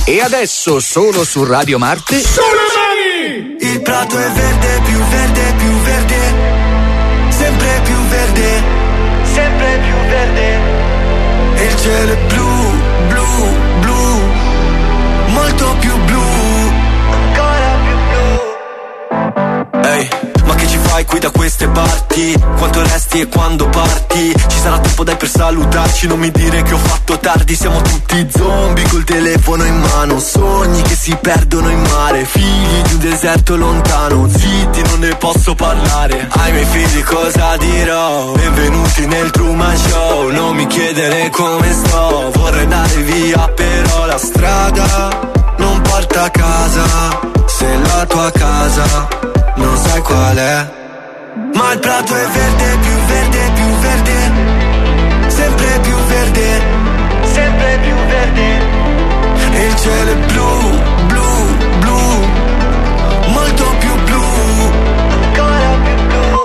E adesso solo su Radio Marte. Sulle mani! Il prato è verde, più verde, più verde. Sempre più verde, sempre più verde. E il cielo è blu, blu, blu. Molto più blu, ancora più blu. Ehi, ma che ci fai qui da queste parti? Quanto resti e quando parti? Ci sarà tempo dai per salutarci, non mi dire che ho fatto tardi. Siamo tutti zombie col telefono in mano, sogni che si perdono in mare, figli di un deserto lontano. Zitti, non ne posso parlare. Ai miei figli cosa dirò? Benvenuti nel Truman Show. Non mi chiedere come sto, vorrei andare via, però la strada non porta a casa. Se la tua casa non sai qual è. Ma il prato è verde, più verde, più verde. Sempre più verde, sempre più verde. E il cielo è blu, blu, blu. Molto più blu, ancora più blu.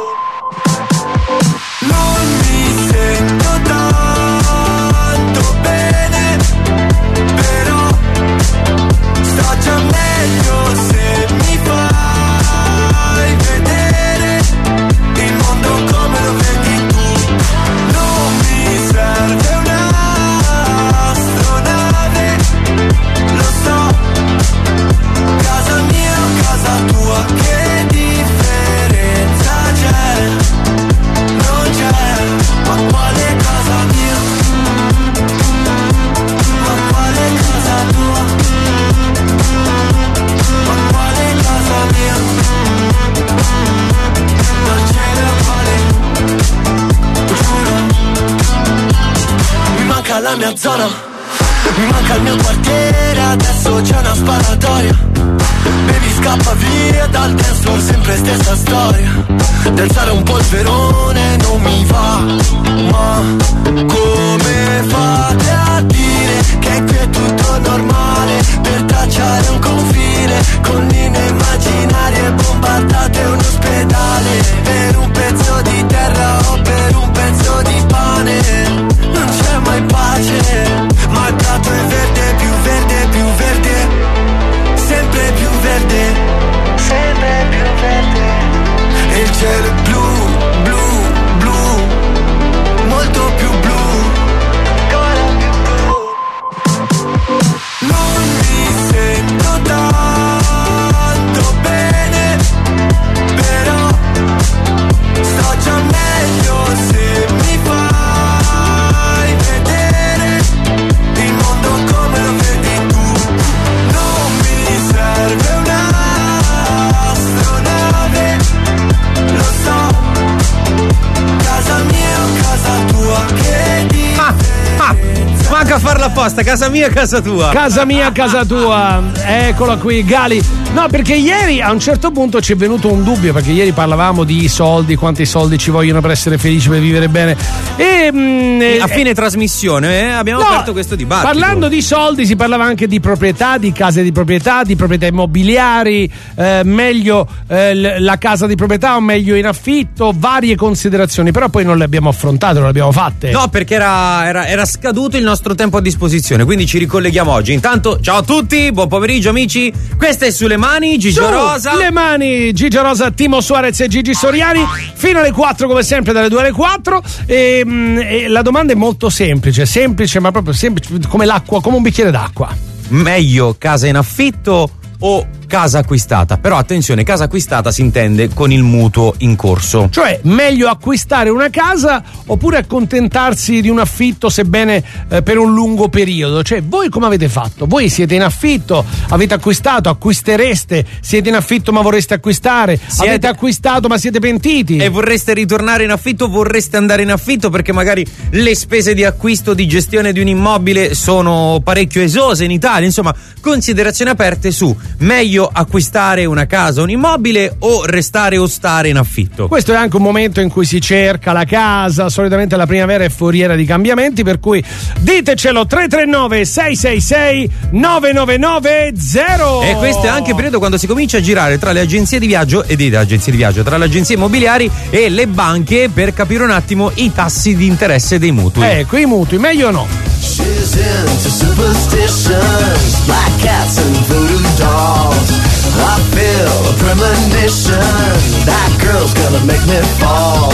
Non mi sento tanto bene, però sto già meglio se mi fai vedere il mondo come lo vedi tu. Non mi serve un'astronave, lo so, casa mia o casa tua, che differenza c'è? Non c'è, ma quale casa mia? Ma quale casa tua? Ma quale casa mia? Non c'è la quale, giuro. Mi manca la mia zona, mi manca il mio quartiere, adesso c'è una sparatoria. Baby scappa via dal dance floor, sempre stessa storia. Danzare un polverone non mi va, ma come fate a dire che qui è tutto normale? Per tracciare un confine con linee immaginarie, bombardate un ospedale per un pezzo di terra o per un pezzo di pane. Non c'è mai pace, ma il prato è verde, più verde, più verde. Sempre più verde, sempre più verde. E il cielo è blu, blu, blu. Molto più blu, ancora più blu. Non mi sento tanto bene, però sto già meglio se mi fai vedere il mondo come lo vedi tu. Non mi serve un'astronave, lo so, casa mia o casa tua, che manca a farla apposta, casa mia, casa tua. Casa mia, casa tua. Eccola qui, Gali. No, perché ieri a un certo punto ci è venuto un dubbio, perché ieri parlavamo di soldi, quanti soldi ci vogliono per essere felici, per vivere bene. E a fine trasmissione abbiamo aperto questo dibattito. Parlando di soldi si parlava anche di proprietà, di case di proprietà immobiliari, meglio la casa di proprietà o meglio in affitto, varie considerazioni, però poi non le abbiamo affrontate, non le abbiamo fatte. No, perché era scaduto il nostro tempo a disposizione, quindi ci ricolleghiamo oggi. Intanto, ciao a tutti, buon pomeriggio amici, questa è Sulle Mani, Gigio Rosa. Le Mani, Gigio Rosa, Timo Suarez e Gigi Soriani, fino alle 4 come sempre, dalle 2 alle 4. E la domanda è molto semplice, ma proprio semplice, come l'acqua, come un bicchiere d'acqua. Meglio casa in affitto o casa acquistata? Però attenzione, casa acquistata si intende con il mutuo in corso. Cioè, meglio acquistare una casa oppure accontentarsi di un affitto, sebbene per un lungo periodo? Cioè, voi come avete fatto? Voi siete in affitto, avete acquistato, acquistereste, siete in affitto ma vorreste acquistare, avete acquistato ma siete pentiti e vorreste ritornare in affitto, vorreste andare in affitto perché magari le spese di acquisto, di gestione di un immobile sono parecchio esose in Italia. Insomma, considerazioni aperte su meglio acquistare una casa, un immobile o restare o stare in affitto. Questo è anche un momento in cui si cerca la casa, solitamente la primavera è foriera di cambiamenti, per cui ditecelo 339 666 9990. E questo è anche il periodo quando si comincia a girare tra le agenzie di viaggio tra le agenzie immobiliari e le banche per capire un attimo i tassi di interesse dei mutui. Ecco, i mutui, meglio o no? She's into superstitions, black cat. never make me fall.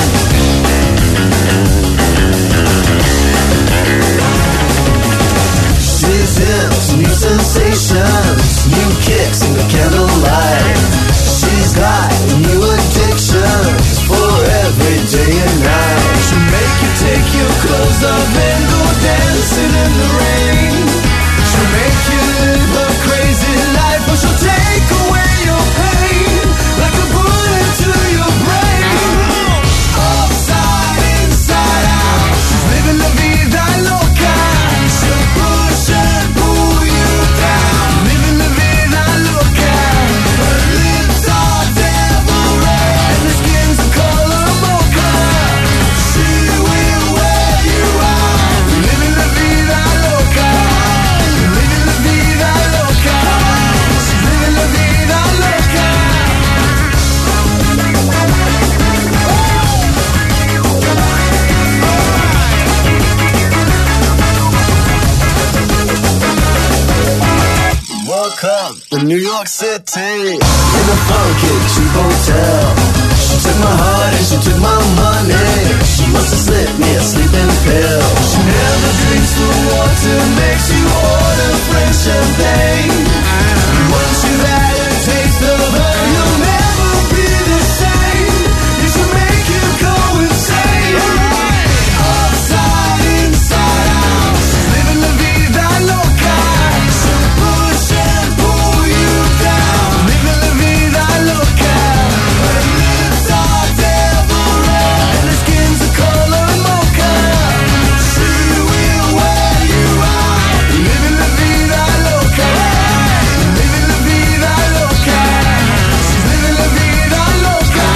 She's into new sensations, new kicks in the candlelight. She's got new addictions for every day and night. She'll make you take your clothes off and go dancing in the rain. She'll make you live a crazy life, but she'll take away your pain like a bullet to your brain. Upside, inside out, she's living la vida loca. She'll push and pull you down, living la vida loca. Her lips are devil red and her skin's the color mocha. She will wear you out, living la vida loca. Living la vida loca. She's living la vida loca. Woke up in New York City in a funky cheap hotel. She took my heart and she took my money. She must have slipped me a sleeping pill. She never drinks the water, makes you order French champagne. Once you've had a taste of her, you'll never be the same. You should make you go insane. Upside, inside out, she's living la vida loca. She'll push and pull you down, living la vida loca. Her lips are devil red and her skin's the color mocha. She will wear you out, living la vida loca. Living la vida loca. She's living la vida loca.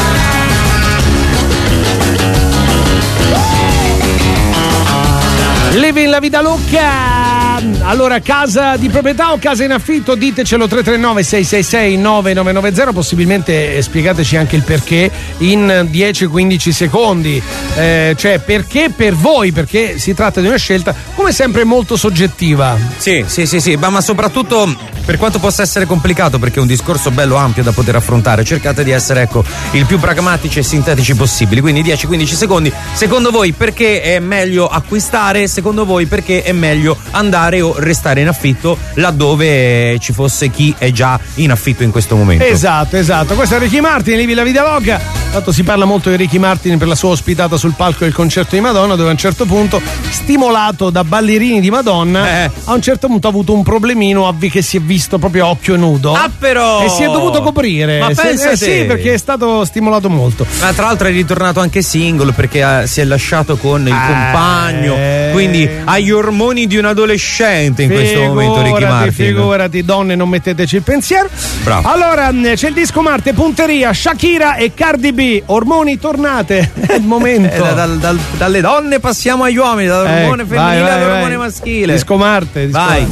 Living la vida loca. Allora, casa di proprietà o casa in affitto? Ditecelo 339 666 9990, possibilmente spiegateci anche il perché in 10-15 secondi. Cioè, perché per voi? Perché si tratta di una scelta come sempre molto soggettiva. Sì, ma soprattutto per quanto possa essere complicato, perché è un discorso bello ampio da poter affrontare, cercate di essere il più pragmatici e sintetici possibili, quindi 10-15 secondi. Secondo voi perché è meglio acquistare? Secondo voi perché è meglio andare o restare in affitto laddove ci fosse chi è già in affitto in questo momento? Esatto. Questo è Ricky Martin, Living la vida loca. Tanto si parla molto di Ricky Martin per la sua ospitata sul palco del concerto di Madonna, dove a un certo punto, stimolato da ballerini di Madonna, a un certo punto ha avuto un problemino che si è visto proprio a occhio nudo. Ah, però! E si è dovuto coprire. Ma pensa sì, perché è stato stimolato molto. Ma tra l'altro è ritornato anche single perché si è lasciato con il compagno, quindi ha gli ormoni di un adolescente in questo momento Ricky Martin. Figurati, donne, non metteteci il pensiero. Bravo. Allora, c'è il disco Marte, punteria, Shakira e Cardi B, ormoni tornate, è il momento. Dalle donne passiamo agli uomini, dall'ormone femminile all'ormone maschile. Disco Marte. Vai.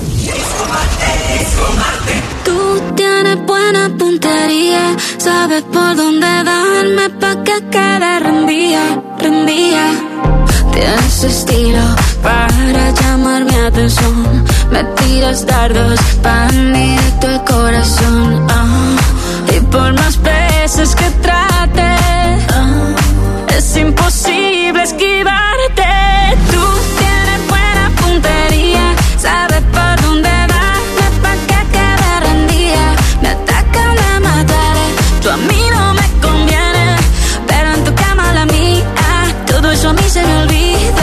Tú tienes buena puntería, sabes por dónde darme pa' que quede rendía. Tienes estilo para llamar mi atención, me tiras dardos pan directo al corazón. Y por más veces que trate, es imposible esquivarte. Tú tienes buena puntería, sabes por dónde darme pa' que quede rendida. Me atacan, me mataré, tú a mí no me conviene, pero en tu cama la mía, todo eso a mí se me olvida.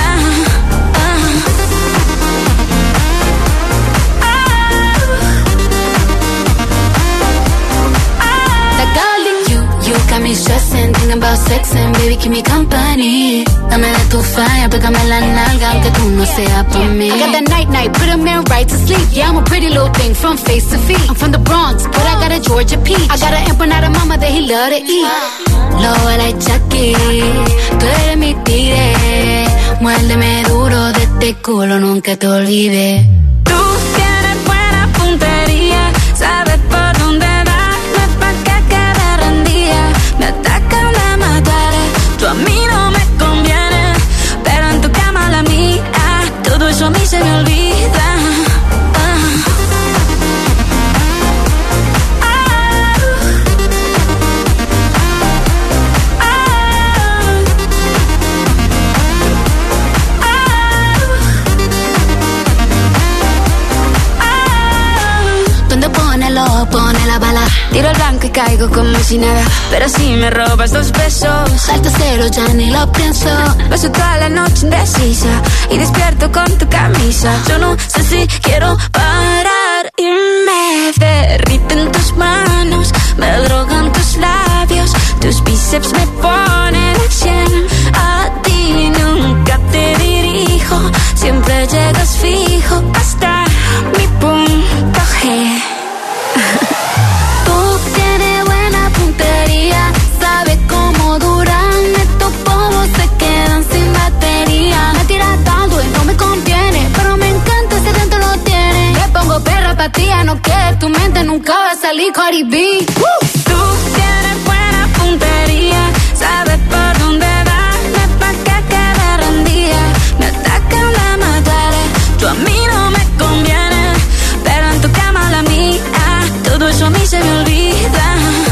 Got me stressing, thinking about sex and baby keep me company. Dame de tu fire, pégame la nalga aunque tú no seas por mí. I got that night, put a man right to sleep. Yeah, I'm a pretty little thing from face to feet. I'm from the Bronx, but I got a Georgia peach. I got an empanada mama that he love to eat. Low like Chucky, tú eres mi tigre. Muérdeme duro de este culo, nunca te olvides. Tú tienes buena puntería, sabes por dónde darme pa' que quede rendida. Me atacan, me mataré, tú a mí no me conviene, pero en tu cama la mía, todo eso a mí se me olvida. conmigo, pone la bala. Tiro al blanco y caigo como si nada, pero si me robas 2 besos, Salto cero, ya ni lo pienso. paso toda la noche indecisa y despierto con tu camisa. Yo no sé si quiero parar y me derriten tus manos, me drogan tus labios, Tus bíceps me ponen a 100. a ti nunca te dirijo, siempre llegas fijo Hasta mi punto G. Tú tienes buena puntería, sabes cómo duran estos polvos, se quedan sin batería. Me tiras tanto y no me conviene, pero me encanta ese dentro lo tiene. Me pongo perra pa' ti, no que tu mente nunca va a salir Cardi B. Tú tienes buena puntería, sabes por dónde darme pa' que quede rendida. Me atacan la madre, Tú a mí no me conviene, pero en tu cama la mía, todo eso a mí se me olvida.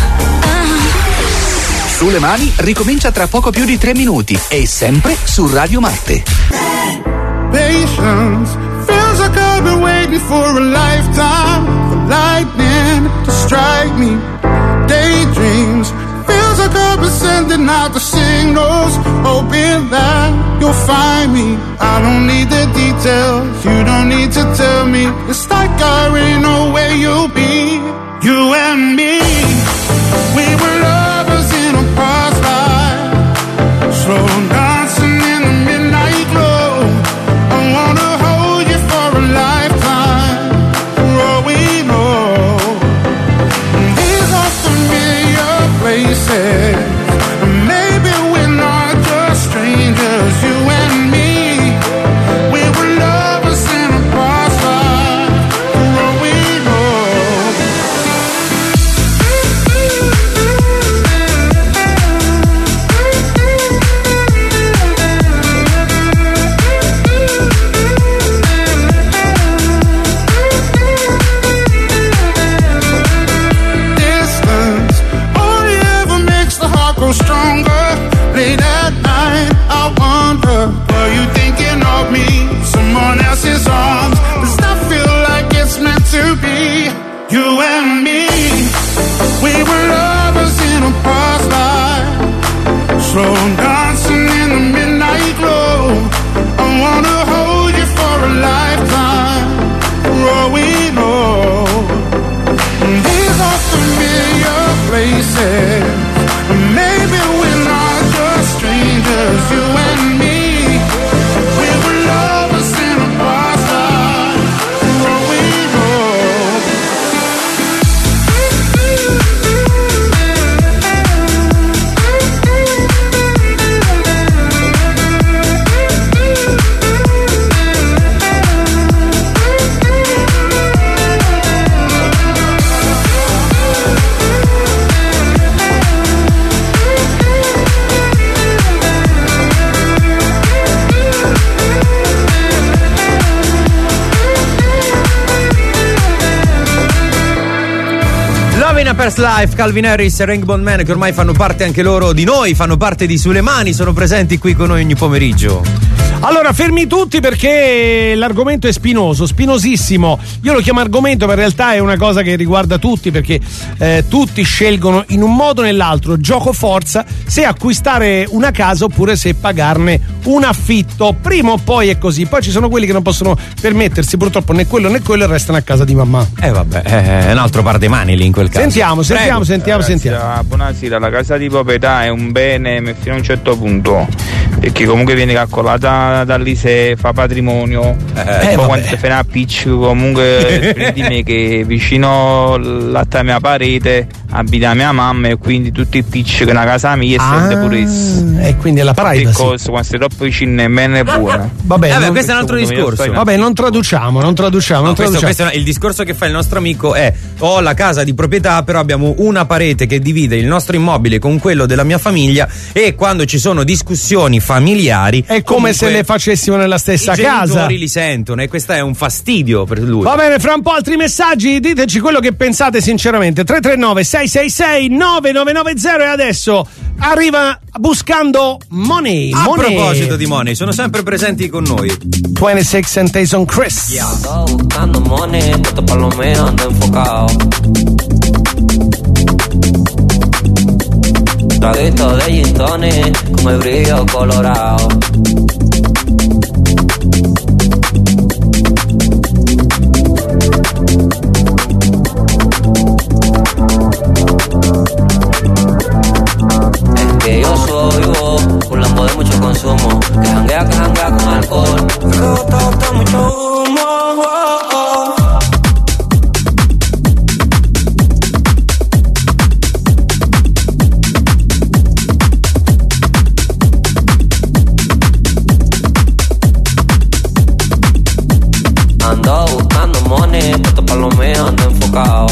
Sulle mani ricomincia tra poco più di 3 minuti e sempre su Radio Marte. Patience feels like I've been waiting for a lifetime, for lightning to strike me. Daydreams feels like I've been sending out the signals, hoping that you'll find me. I don't need the details, you don't need to tell me. It's like I already know where you'll be. You and me, we were lovers in a past life, slow dancing in the midnight glow. I wanna hold you for a lifetime, for all we know. These are familiar places, and maybe we're not just strangers. You and me, we were lovers in a past life, for all we know. Distance only ever makes the heart grow stronger. Late at night, I wonder, are you thinking of me? Someone else's arms. Does that feel like it's meant to be? You and me, we were lovers in a past life, slow dancing in the midnight glow. I wanna hold you for a lifetime, for all we know. These are familiar places, maybe we're not just strangers. You and me, we were lovers in a past life, for all we know. Love in a Past Life, Calvin Harris e Rainbow Man, che ormai fanno parte anche loro di noi, fanno parte di Sulle Mani, sono presenti qui con noi ogni pomeriggio. Allora, fermi tutti perché l'argomento è spinoso, spinosissimo. Io lo chiamo argomento, ma in realtà è una cosa che riguarda tutti, perché tutti scelgono in un modo o nell'altro, gioco forza, se acquistare una casa oppure se pagarne un affitto. Prima o poi è così. Poi ci sono quelli che non possono permettersi purtroppo né quello e restano a casa di mamma. Vabbè, è un altro par di mani lì in quel caso. Sentiamo. Buonasera, la casa di proprietà è un bene fino a un certo punto, perché comunque viene calcolata dall'ISEE, fa patrimonio. Poi quando ti fai una pitch, comunque di me che vicino alla mia parete abita mia mamma, e quindi tutto il pitch che è una casa mia e sente pure esso. E quindi è la privacy. Che cosa, quando sei troppo vicino nemmeno è buona. Vabbè, questo è un altro discorso. Vabbè, non traduciamo. Questo il discorso che fa il nostro amico è: ho la casa di proprietà, però abbiamo una parete che divide il nostro immobile con quello della mia famiglia, e quando ci sono discussioni familiari è come se le facessimo nella stessa i casa. I genitori li sentono, e questo è un fastidio per lui. Va bene, fra un po' altri messaggi, diteci quello che pensate sinceramente. 339 666 9990. E adesso arriva Buscando Money. A proposito di Money, sono sempre presenti con noi 26 and Tyson Chris. Estaba buscando money, puesto pa' lo mío, ando enfocado. traguito de gin tonic con el brillo colorado. Es que yo soy vos, un lambo de mucho consumo, que janguea con alcohol, que bota mucho humo. Ando buscando money, puesto pa' lo mío, ando enfocado.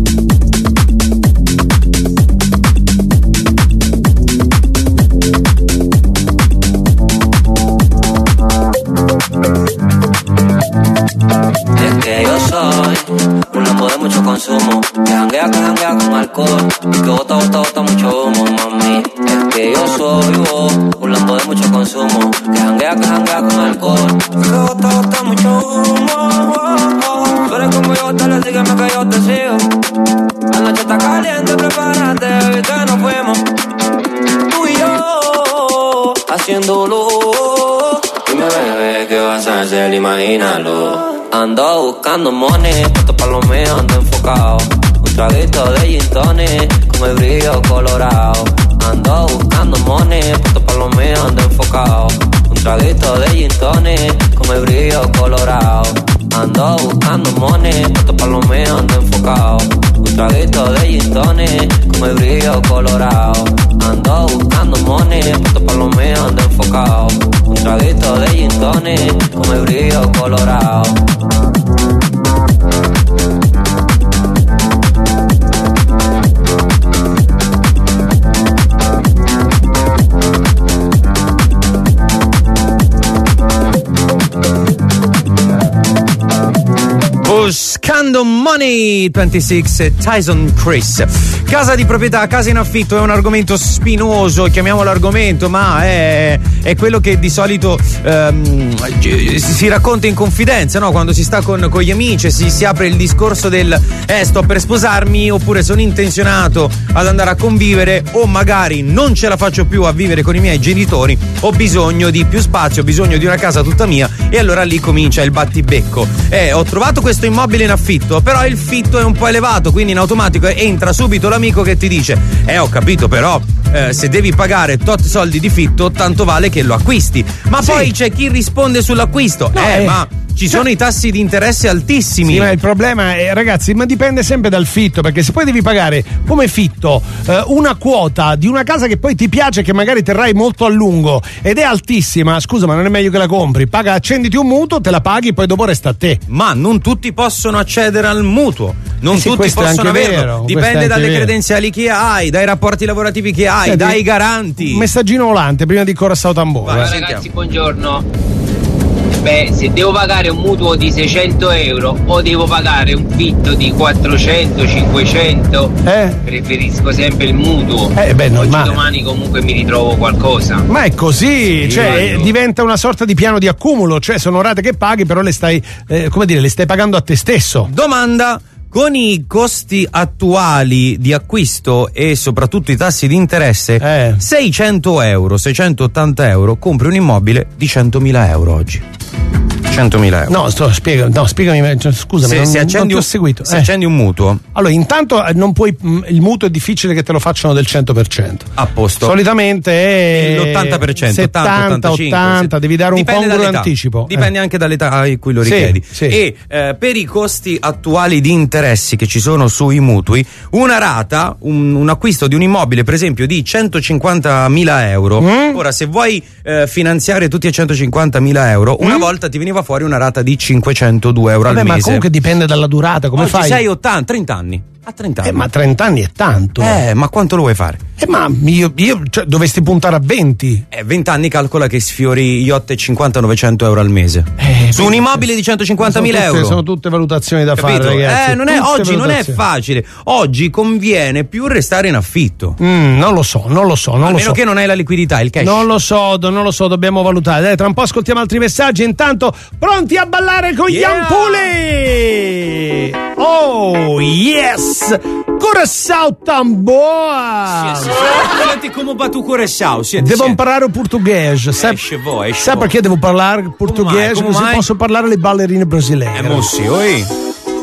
Y es que yo soy un lambo de mucho consumo, que janguea con alcohol, y que bota mucho humo, mami. Es que yo soy vos, un lambo de mucho consumo, que janguea con alcohol, y que bota mucho humo. Tú eres como yo, dale, sígueme que yo te sigo. La noche está caliente, prepárate, baby, que nos fuimos. Tú y yo, haciéndolo. Dime, bebé, ¿qué vas a hacer? Imagínalo. Ando buscando money, puesto pa' lo mío, ando enfocado. Un traguito de gin tonic con el brillo colorado. Ando buscando money, puesto pa' lo mío, ando enfocado. Un traguito de gin tonic con el brillo colorado. Ando buscando money, puesto pa' lo mío, ando enfocado. Un traguito de gin tonic con el brillo colorado. Ando buscando money, puesto pa' lo mío, ando enfocado. Un traguito de gin tonic con el brillo colorado. Buscando Money 26 Tyson Chris. Casa di proprietà, casa in affitto è un argomento spinoso, chiamiamolo argomento, ma è quello che di solito si racconta in confidenza, no? Quando si sta con gli amici, si apre il discorso del sto per sposarmi, oppure sono intenzionato ad andare a convivere, o magari non ce la faccio più a vivere con i miei genitori, ho bisogno di più spazio, ho bisogno di una casa tutta mia, e allora lì comincia il battibecco. Ho trovato questo immobile in affitto, però il fitto è un po' elevato, quindi in automatico entra subito l'amico che ti dice ho capito, però se devi pagare tot soldi di fitto, tanto vale che lo acquisti. Ma sì, poi c'è chi risponde sull'acquisto, ma ci sono i tassi di interesse altissimi. Sì, ma il problema è, ragazzi, ma dipende sempre dal fitto, perché se poi devi pagare come fitto una quota di una casa che poi ti piace, che magari terrai molto a lungo ed è altissima, scusa, ma non è meglio che la compri? Accenditi un mutuo, te la paghi, poi dopo resta a te. Ma non tutti possono accedere al mutuo, non sì, tutti possono averlo, vero, dipende dalle credenziali che hai, dai rapporti lavorativi che hai, dai garanti. Un messaggino volante prima di Corassao Tamburo. Vai, ragazzi, buongiorno. Beh, se devo pagare un mutuo di 600 euro o devo pagare un fitto di 400, 500, preferisco sempre il mutuo. Oggi domani comunque mi ritrovo qualcosa. Ma è così, sì, diventa una sorta di piano di accumulo, cioè sono rate che paghi, però le stai, le stai pagando a te stesso. Domanda: con i costi attuali di acquisto e soprattutto i tassi di interesse, 600 euro, 680 euro, compri un immobile di 100.000 euro oggi. 100.000 euro. Spiegami, scusami, se accendi, non ti ho seguito. Se accendi un mutuo. Allora, intanto non puoi, il mutuo è difficile che te lo facciano del 100%. A posto. Solitamente è l'80%, 70, 80, devi dare un congruo anticipo. Dipende anche dall'età a cui lo richiedi. Sì. E per i costi attuali di interessi che ci sono sui mutui, una rata, un acquisto di un immobile, per esempio, di 150.000 euro. Ora, se vuoi finanziare tutti i 150.000 euro, una volta ti veniva fuori una rata di 502 euro al mese. Ma comunque dipende dalla durata, come oggi fai? 30 anni. A 30 anni. Ma 30 anni è tanto. Ma quanto lo vuoi fare? Ma io cioè, dovresti puntare a 20. 20 anni, calcola che sfiori gli 850-900 euro al mese. Su un immobile di 150.000 euro. Sono tutte valutazioni da capito? Fare, ragazzi. Oggi non è facile. Oggi conviene più restare in affitto. Non lo so. A meno che non hai la liquidità, il cash. Non lo so, dobbiamo valutare. Dai, tra un po' ascoltiamo altri messaggi. Intanto, pronti a ballare con gli Ampuli! Oh, yes! Curaçao Tamboa! Senti come va tu Curaçao? Devo imparare portoghese. Sai perché devo parlare portoghese? Come Così mai? posso parlare le ballerine brasiliane. Mossi, oi.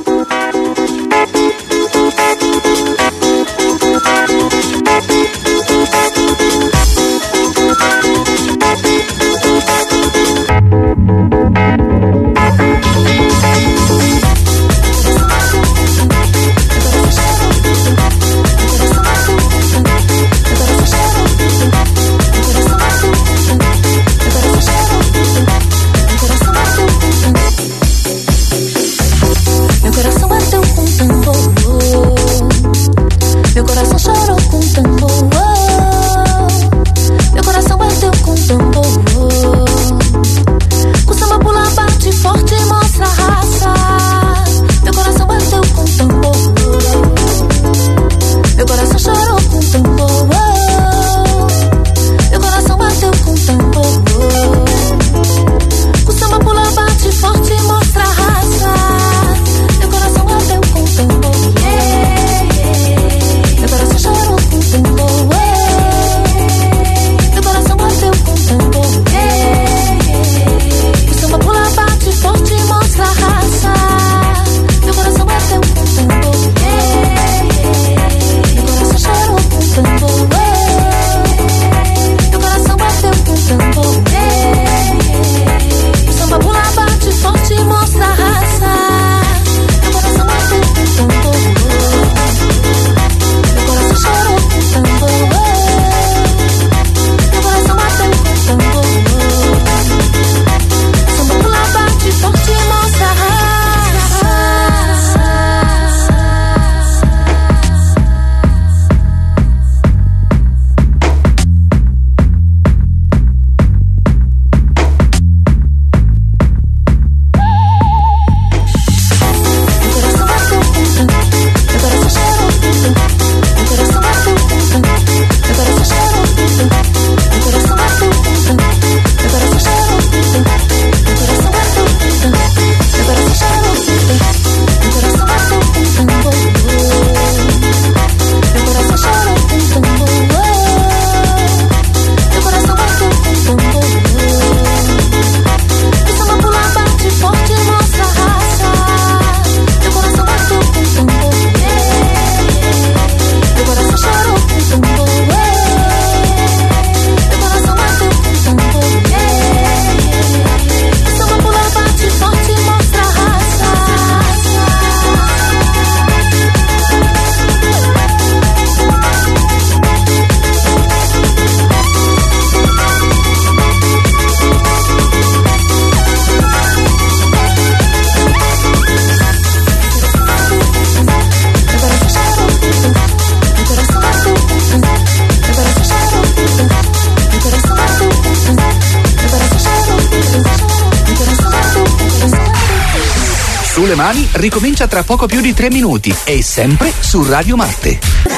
Sulle mani ricomincia tra poco più di 3 minuti e sempre su Radio Marte.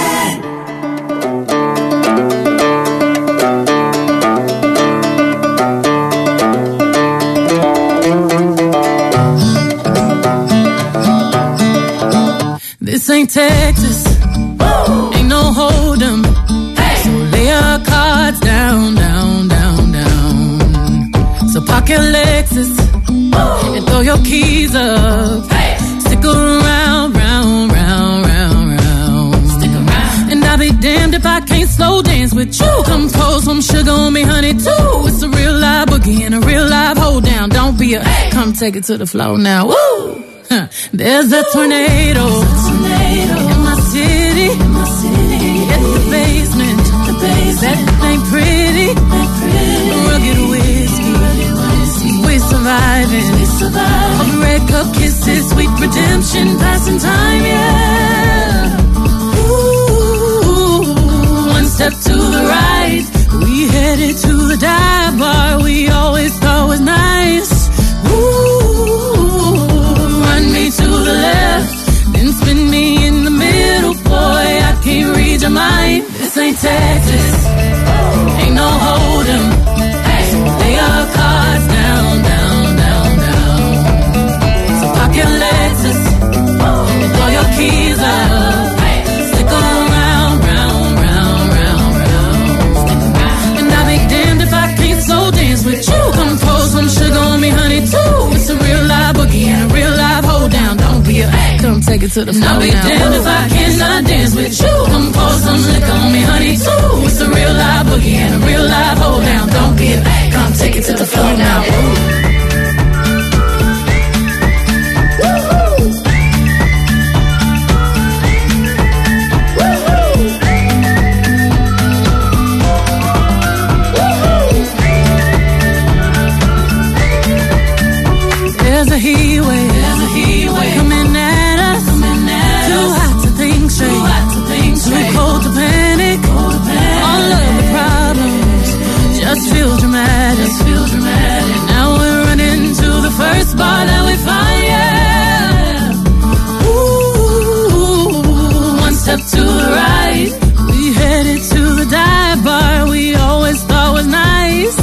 This ain't Texas, ain't no hold'em. So lay your cards down, down, down, down. So park your Lexus and throw your keys up. Stick around, round, round, round, round. Stick around. And I'll be damned if I can't slow dance with you. Come pour some sugar on me, honey, too. It's a real live boogie and a real live hold down. Don't be a come take it to the floor now. Woo! There's a tornado in my city, at the basement. That ain't pretty. Rugged whiskey, we surviving. Of red cup kisses, sweet redemption, passing time, yeah. Ooh, one step to the right, we headed to the dive bar we always thought was nice. Ooh, run me to the left, then spin me in the middle, boy, I can't read your mind. This ain't Texas, ain't no hold'em. Lay your cards down, down, down, down. So park your Lexus and throw your keys up. to the flow. I'll be damned if I cannot dance with you. Come pour some liquor on me, honey, too. It's a real live boogie and a real live hold down. Don't be a babe, come take it to the floor now. Ooh. There's a heat wave coming at us. Too hot to think straight, too cold to panic. All of the problems just feel dramatic. Now we're running to the first bar that we find. Yeah. Ooh, one step to the right, we headed to the dive bar we always thought was nice.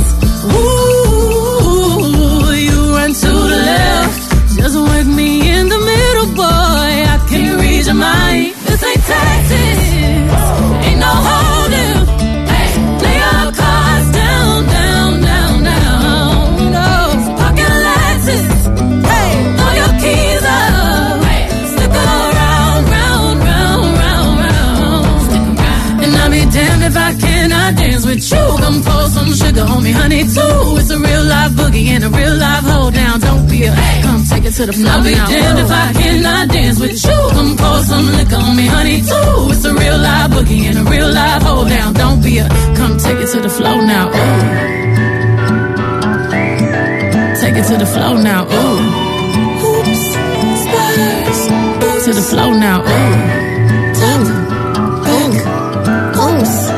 Ooh, you run to the left, just wake me in the middle, boy. I can't read your mind. This ain't Texas, ain't no holding. Lay your cards down, down, down, down. No, pocket Lexus, throw your keys up, stick around, round, round, round, round. And I'll be damned if I cannot dance with you. Come pour some sugar on me, honey, too. It's a real live boogie and a real live hold down. Don't be a come take it to the floor. I'll be damned if I cannot dance with you. Come pour some liquor on me, honey, too. It's a real live boogie and a real live hold down. Don't be a come take it to the floor now. Ooh. Take it to the floor now. Ooh. Oops, spurs. To the floor now. Ooh. Oops.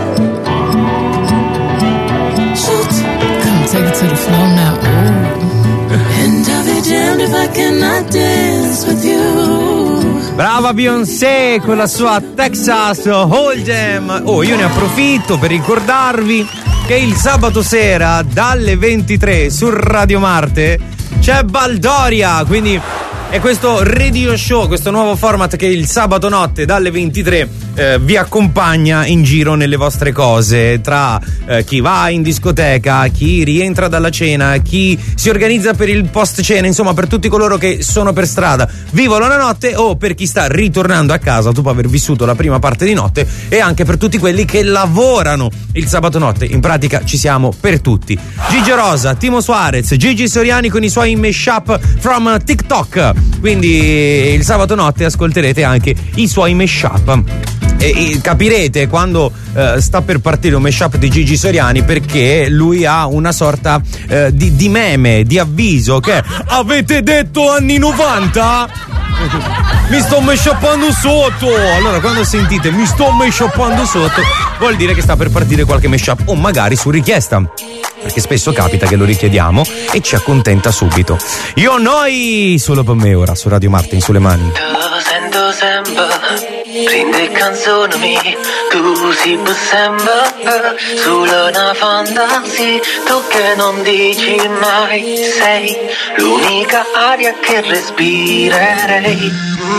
Take it to the floor now, ooh. And I'll be damned if I cannot dance with you. Brava Beyoncé con la sua Texas Hold'em. Oh, io ne approfitto per ricordarvi che il sabato sera dalle 23 su Radio Marte c'è Baldoria, quindi è questo radio show, questo nuovo format che il sabato notte dalle 23 vi accompagna in giro nelle vostre cose, tra chi va in discoteca, chi rientra dalla cena, chi si organizza per il post cena, insomma per tutti coloro che sono per strada, vivono la notte, o per chi sta ritornando a casa dopo aver vissuto la prima parte di notte, e anche per tutti quelli che lavorano il sabato notte. In pratica ci siamo per tutti. Gigi Rosa, Timo Suarez, Gigi Soriani con i suoi mashup from TikTok, quindi il sabato notte ascolterete anche i suoi mashup. E capirete quando sta per partire un mashup di Gigi Soriani, perché lui ha una sorta di meme, di avviso che è: avete detto anni 90? Mi sto mashupando sotto. Allora quando sentite mi sto mashupando sotto vuol dire che sta per partire qualche mashup, o magari su richiesta, perché spesso capita che lo richiediamo e ci accontenta subito. Io noi solo per me ora su Radio Marte, in sulle mani. Sento sempre, prende canzoni, così per sempre, solo una fantasia, tu che non dici mai, sei l'unica aria che respirerei.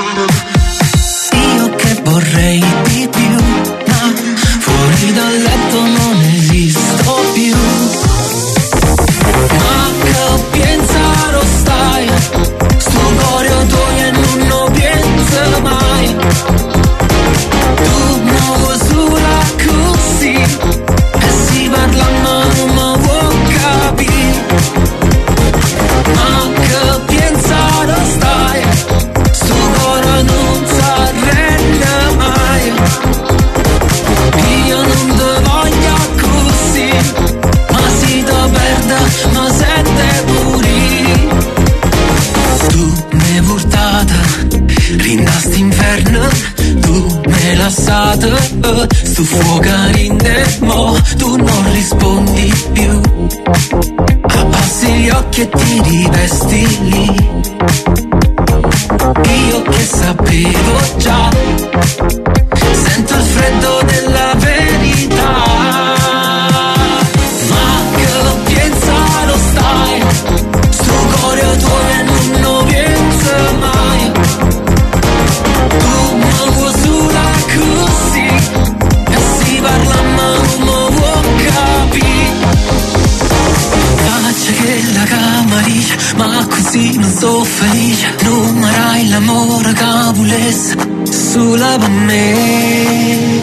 Io che vorrei di più, ma fuori dal letto non esisto più. Ma che pensare stai, sto cuore tuo e non lo penso mai. Tu muovo sulla così, e si parla ma non mi vuoi capire. Ma che pensare stai, sto cuore non si arrende mai. Io non te voglio così, ma si te perde, ma se te muri. Tu mi hai portata, rindasti inferno, tu mi hai lasciato, sto fuoco rinde, mo tu non rispondi più. Abbassi gli occhi e ti rivesti lì. Io che sapevo già, sento il freddo della verità. Ma che pensare stai, sto cuore tuo e non lo penso mai. Tu muovo sulla così, e si parla ma non mi vuoi capire. Faccia che la camaricia, ma così non sto felice. Non marai l'amore che volesse sulla per me,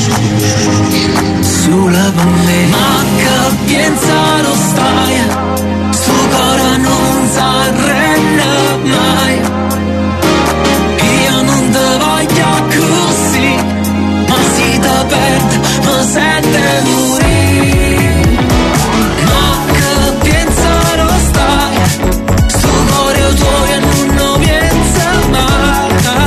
sulla per me. Ma che piensa lo stai, sto cuore non si arrende mai. Io non te voglio così, ma si te perde, ma sente morire. Ma che piensa lo stai, sto cuore tuo e non pensa mai.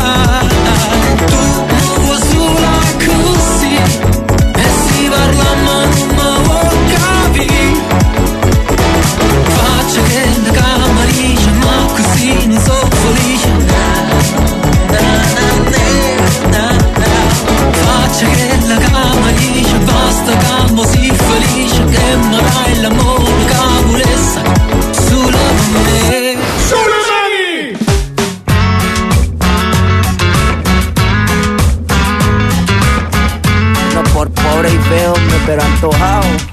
Non so felice, faccia che la cama dice basta campo si felice che mi dai l'amore che volesse sulla me, sulle mani. No por pobre y feo pero antojado.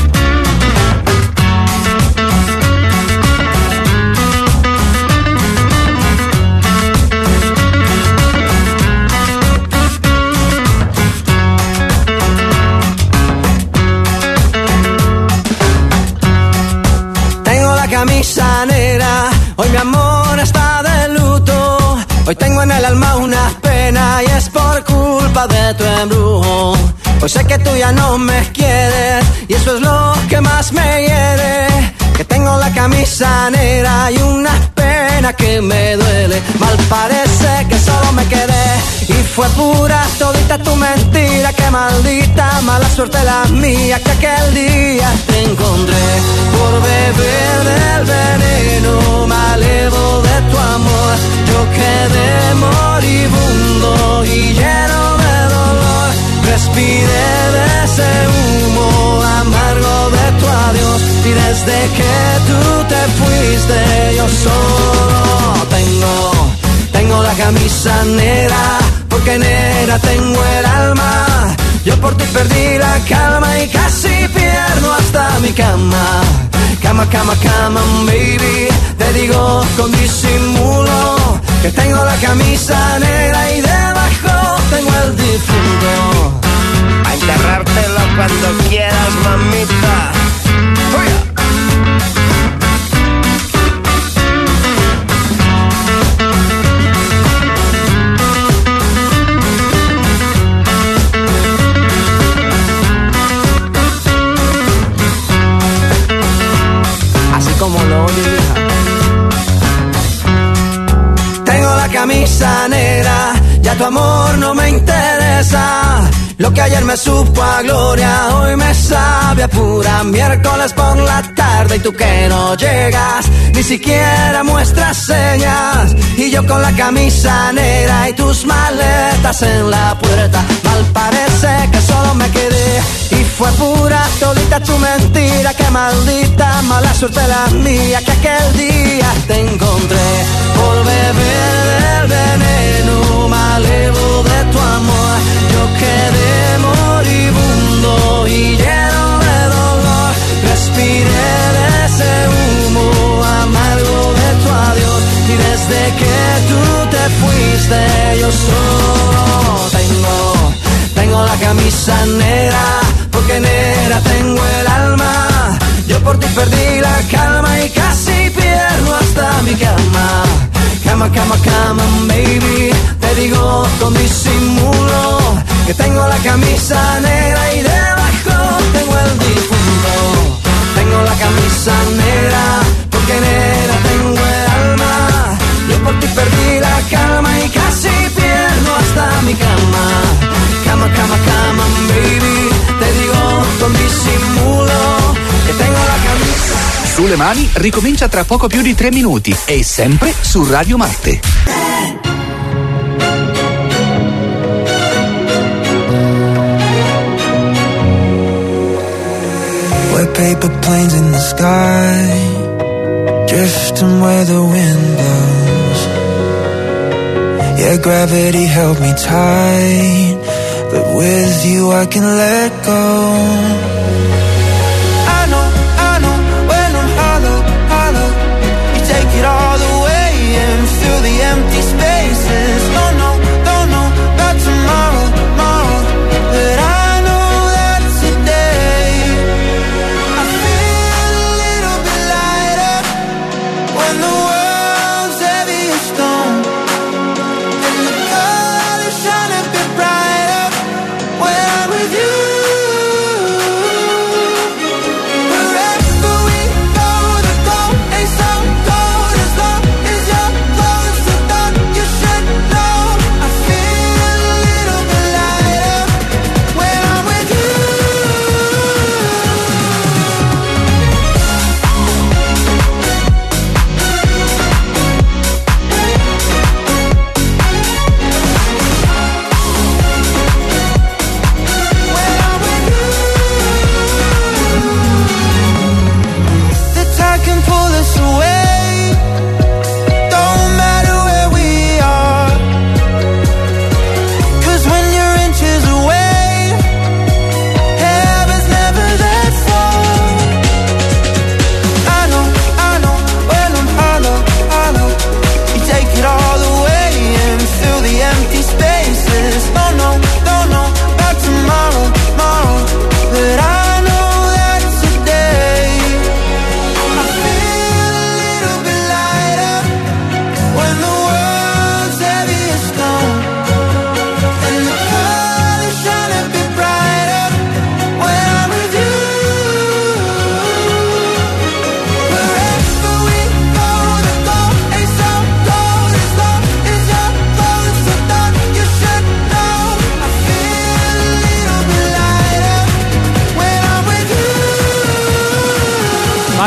Camisa negra, hoy mi amor está de luto. Hoy tengo en el alma una pena y es por culpa de tu embrujo. Hoy sé que tú ya no me quieres y eso es lo que más me hiere. Que tengo la camisa negra y una pena que me duele. Mal parece que solo me quedé y fue pura todita tu mentira. Qué maldita mala suerte la mía que aquel día te encontré. Por beber del veneno me alevo de tu amor. Yo quedé moribundo y lleno de dolor. Respiré de ese humo amargo de tu adiós. Y desde que tú te fuiste yo solo tengo la camisa negra. Porque negra tengo el alma. Yo por ti perdí la calma y casi pierdo hasta mi cama. Cama, cama, cama, baby. Te digo con disimulo que tengo la camisa negra y debajo tengo el difunto. A enterrártelo cuando quieras, mamita. Como lo oye, tengo la camisa negra, ya tu amor no me interesa. Lo que ayer me supo a gloria, hoy me sabe a pura. Miércoles por la tarde y tú que no llegas, ni siquiera muestras señas. Y yo con la camisa negra y tus maletas en la puerta. Mal parece que solo me quedé y fue pura todita tu mentira. Qué maldita mala suerte la mía que aquel día te encontré. Por beber del veneno me alevo de tu amor. Yo quedé moribundo y lleno de dolor. Respiré de ese humo amargo de tu adiós. Y desde que tú te fuiste yo solo tengo la camisa negra. Porque negra tengo el alma. Yo por ti perdí la calma y casi pierdo hasta mi cama. Cama, cama, cama, baby. Te digo con disimulo que tengo la camisa negra y debajo tengo el difunto. Tengo la camisa negra porque negra tengo el alma. Yo por ti perdí la calma y casi pierdo hasta mi cama. Cama, cama, cama, baby. Te digo con disimulo che tengo la camisa. Sulle mani ricomincia tra poco più di 3 minuti e sempre su Radio Marte. We're paper planes in the sky, drifting where the wind blows. Yeah, gravity held me tight, but with you I can let go. It all the way and fill the empty spaces. Don't know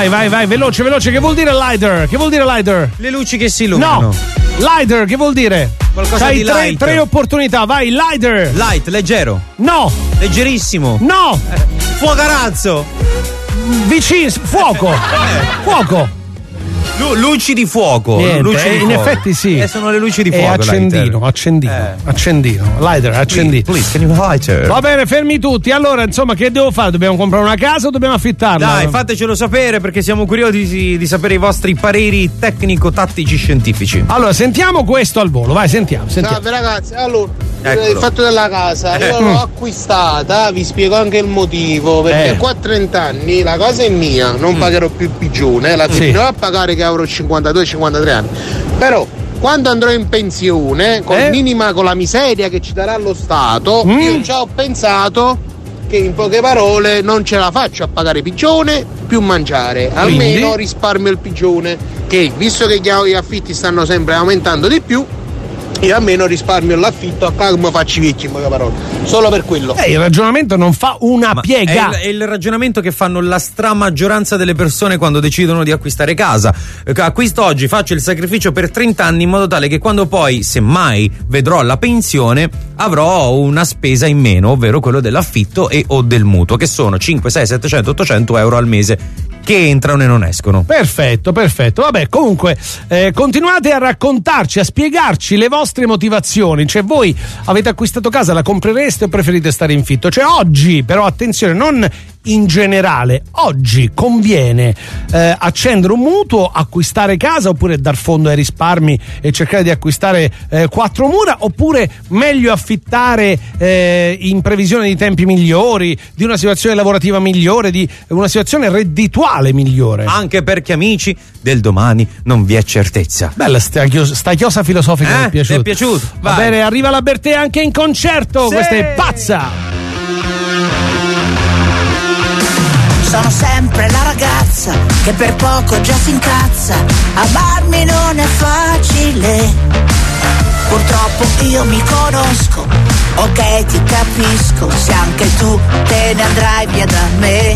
Vai, veloce, che vuol dire LiDAR? Che vuol dire LiDAR? Le luci che si illuminano. No, LiDAR, che vuol dire? Qualcosa C'hai di light. tre opportunità, vai, LiDAR. Light, leggero. No. Leggerissimo. No. Fuocarazzo. Vicino, fuoco. Fuoco. Luci di fuoco. Niente, luci di in fuoco. effetti sì. Sono le luci di fuoco. Accendino. LiDAR, accendino. Please, can you lighter? Va bene, fermi tutti. Allora, insomma, che devo fare? Dobbiamo comprare una casa o dobbiamo affittarla? Dai, fatecelo sapere perché siamo curiosi di sapere i vostri pareri tecnico-tattici scientifici. Allora, sentiamo questo al volo. Vai, sentiamo. Salve ragazzi, allora, Eccolo. il fatto della casa, io l'ho acquistata, vi spiego anche il motivo, perché qua a 30 anni la casa è mia, non pagherò più il pigione, la continuerò a pagare che avrò 52-53 anni, però quando andrò in pensione, con la miseria che ci darà lo Stato, io già ho pensato che in poche parole non ce la faccio a pagare pigione più mangiare, almeno risparmio il pigione, che visto che gli affitti stanno sempre aumentando di più, io almeno risparmio l'affitto a come faccio i vecchi, in poche parole, solo per quello. Il ragionamento non fa una piega. È il ragionamento che fanno la stramaggioranza delle persone quando decidono di acquistare casa. Acquisto oggi, faccio il sacrificio per 30 anni in modo tale che quando poi, semmai, vedrò la pensione, avrò una spesa in meno, ovvero quello dell'affitto e o del mutuo, che sono 5, 6, 700, 800 euro al mese che entrano e non escono. Perfetto. Vabbè, comunque continuate a raccontarci, a spiegarci le vostre motivazioni. Cioè, voi avete acquistato casa, la comprereste o preferite stare in fitto? Cioè, oggi, però attenzione, non in generale, oggi conviene accendere un mutuo, acquistare casa, oppure dar fondo ai risparmi e cercare di acquistare 4 mura, oppure meglio affittare in previsione di tempi migliori, di una situazione lavorativa migliore, di una situazione reddituale migliore. Anche perché, amici, del domani non vi è certezza. Bella sta chiosa filosofica, mi è piaciuta. Ti è piaciuto? Va bene, arriva la Bertè anche in concerto. Sì. Questa è pazza. Sono sempre la ragazza che per poco già si incazza. Amarmi non è facile. Purtroppo io mi conosco. Ok, ti capisco. Se anche tu te ne andrai via da me.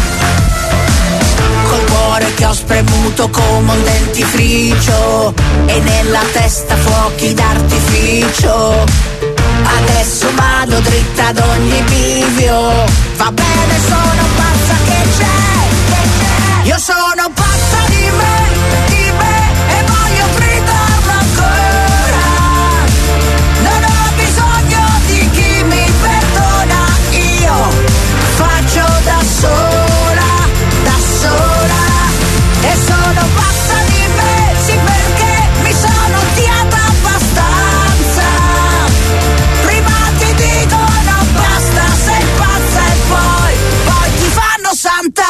Col cuore che ho spremuto come un dentifricio e nella testa fuochi d'artificio. Adesso vado dritta ad ogni bivio. Va bene, sono pazza che c'è. Io sono pazza di me e voglio gridarlo ancora. Non ho bisogno di chi mi perdona. Io faccio da sola. E sono pazza di me, sì, perché mi sono odiata abbastanza. Prima ti dicono basta, sei pazza e poi ti fanno santa.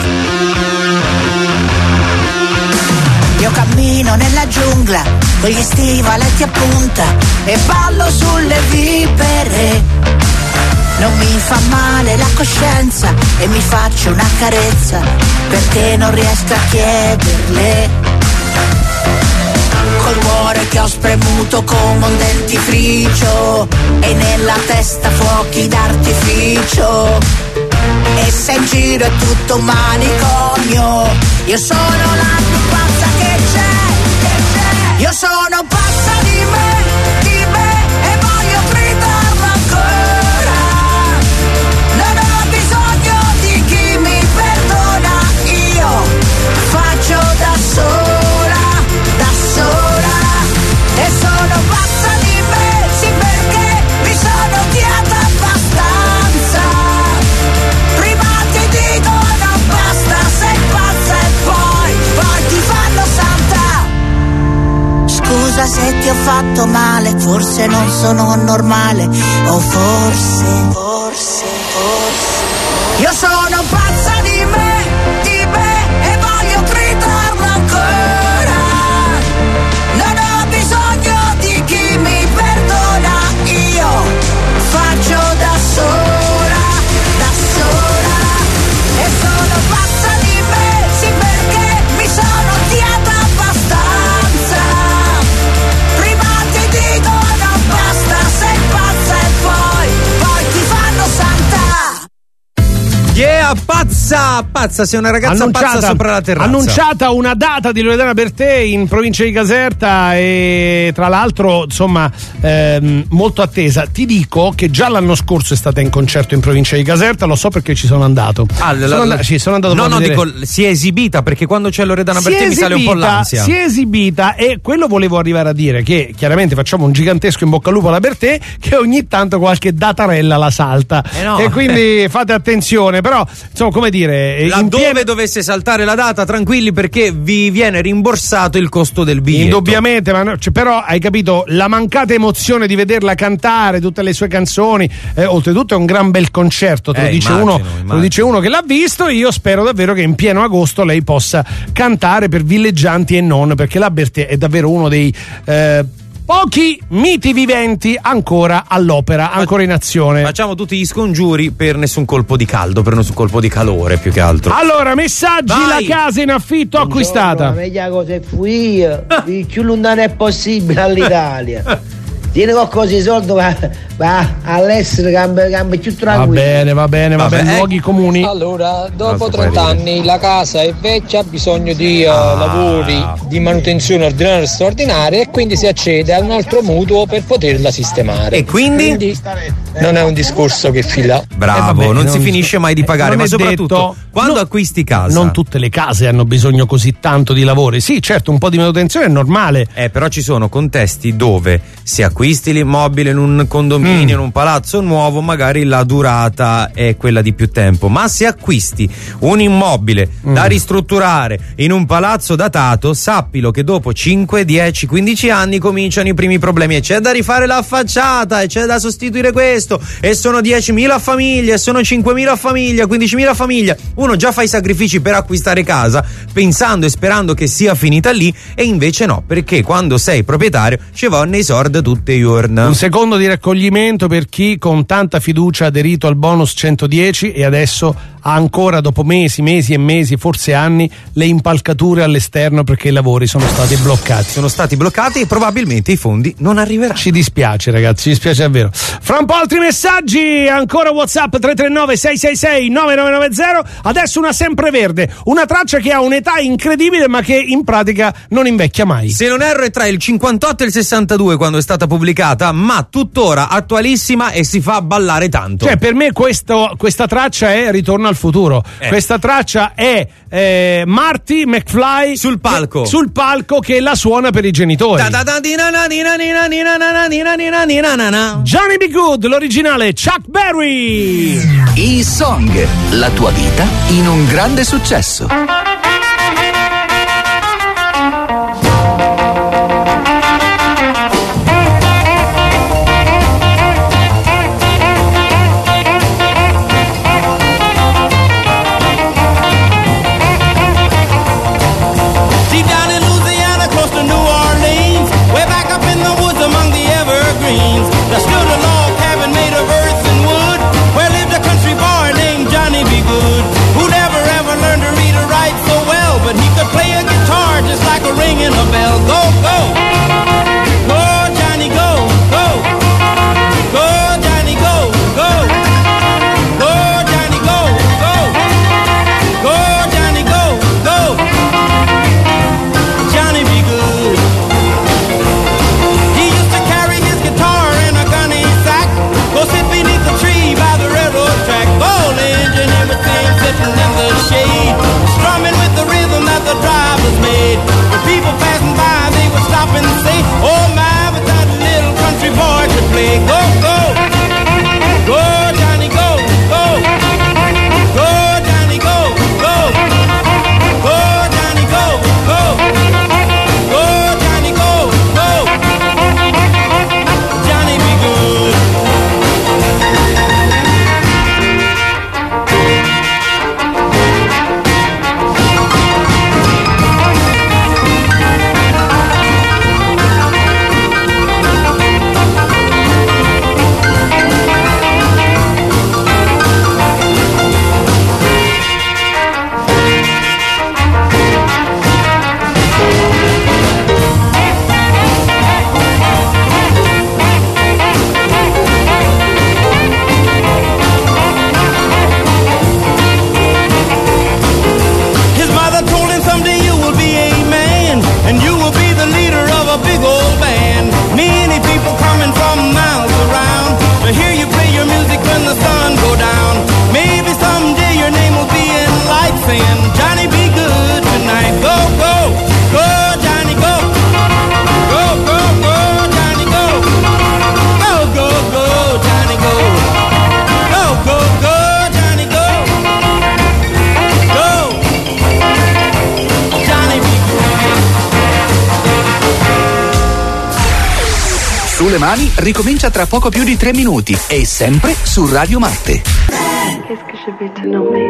Io cammino nella giungla con gli stivaletti a punta e ballo sulle vipere. Non mi fa male la coscienza e mi faccio una carezza perché non riesco a chiederle. Col cuore che ho spremuto come un dentifricio e nella testa fuochi d'artificio. E se in giro è tutto un manicomio, io sono la più pazza che c'è. Io sono pazza di me e voglio gridarlo ancora. Non ho bisogno di chi mi perdona. Io faccio da sola. E sono pazza di me, sì, perché mi sono odiata abbastanza. Prima ti dicono basta, sei pazza e poi ti fanno santa. Scusa se ti ho fatto male, forse non sono normale, o forse io sono pazza di me e voglio gridarlo ancora. Non ho bisogno di chi mi perdona. Io faccio da sola. E sono pazza di me, sì, perché mi sono odiata abbastanza. Prima ti dicono basta, sei pazza e poi ti fanno santa. Yeah, pazza, sei una ragazza pazza sopra la terrazza. Annunciata una data di Loredana Bertè in provincia di Caserta e tra l'altro insomma molto attesa. Ti dico che già l'anno scorso è stata in concerto in provincia di Caserta, lo so perché ci sono andato. Sono andato no, dico, si è esibita perché quando c'è Loredana Bertè mi sale un po' l'ansia. Si è esibita e quello volevo arrivare a dire, che chiaramente facciamo un gigantesco in bocca al lupo alla Bertè, che ogni tanto qualche datarella la salta e quindi fate attenzione, però insomma come dire, laddove dovesse saltare la data tranquilli perché vi viene rimborsato il costo del biglietto. Indubbiamente, ma però hai capito, la mancata emozione di vederla cantare tutte le sue canzoni, oltretutto è un gran bel concerto, te lo dice uno che l'ha visto. Io spero davvero che in pieno agosto lei possa cantare per villeggianti e non, perché la Bertè è davvero uno dei pochi miti viventi ancora all'opera, ancora in azione. Facciamo tutti gli scongiuri per nessun colpo di caldo, per nessun colpo di calore più che altro. Allora, messaggi. Vai. La casa in affitto acquistata. La meglio cosa fui io, più lontano è possibile all'Italia. Tieni qualcosa di soldi, va all'estero, cambia più tranquillo. Va bene, luoghi comuni. Allora, dopo 30 anni la casa è vecchia, ha bisogno di lavori di manutenzione ordinaria e straordinaria e quindi si accede a un altro mutuo per poterla sistemare. E quindi non è un discorso che fila. Bravo, non si finisce mai di pagare, ma soprattutto quando acquisti casa. Non tutte le case hanno bisogno così tanto di lavori. Sì, certo, un po' di manutenzione è normale. Però ci sono contesti dove si acquisti l'immobile in un condominio, in un palazzo nuovo, magari la durata è quella di più tempo, ma se acquisti un immobile da ristrutturare in un palazzo datato, sappilo che dopo 5, 10, 15 anni cominciano i primi problemi e c'è da rifare la facciata e c'è da sostituire questo e sono 10.000 famiglie, sono 5.000 famiglie, 15.000 famiglie. Uno già fa i sacrifici per acquistare casa pensando e sperando che sia finita lì e invece no, perché quando sei proprietario ci vanno i soldi tutti i giorni. Un secondo di raccoglimento per chi con tanta fiducia ha aderito al bonus 110 e adesso ha ancora, dopo mesi e mesi, forse anni, le impalcature all'esterno perché i lavori sono stati bloccati. Sono stati bloccati e probabilmente i fondi non arriveranno. Ci dispiace ragazzi, ci dispiace davvero. Fra un po' altri messaggi, ancora WhatsApp 339 666 9990. Adesso una sempreverde, una traccia che ha un'età incredibile ma che in pratica non invecchia mai. Se non erro è tra il 58 e il 62 quando è stata pubblicata, ma tuttora attualissima e si fa ballare tanto. Cioè per me questa traccia è Ritorno al futuro. Questa traccia è Marty McFly sul palco che la suona per i genitori. Johnny B. Good, l'originale Chuck Berry. E-Song, la tua vita in un grande successo. There stood a log cabin made of earth and wood, where lived a country boy named Johnny B. Good, who never ever learned to read or write. sulle mani ricomincia tra poco più di 3 minuti e sempre su Radio Marte. Qu'est-ce que je vais te nommer?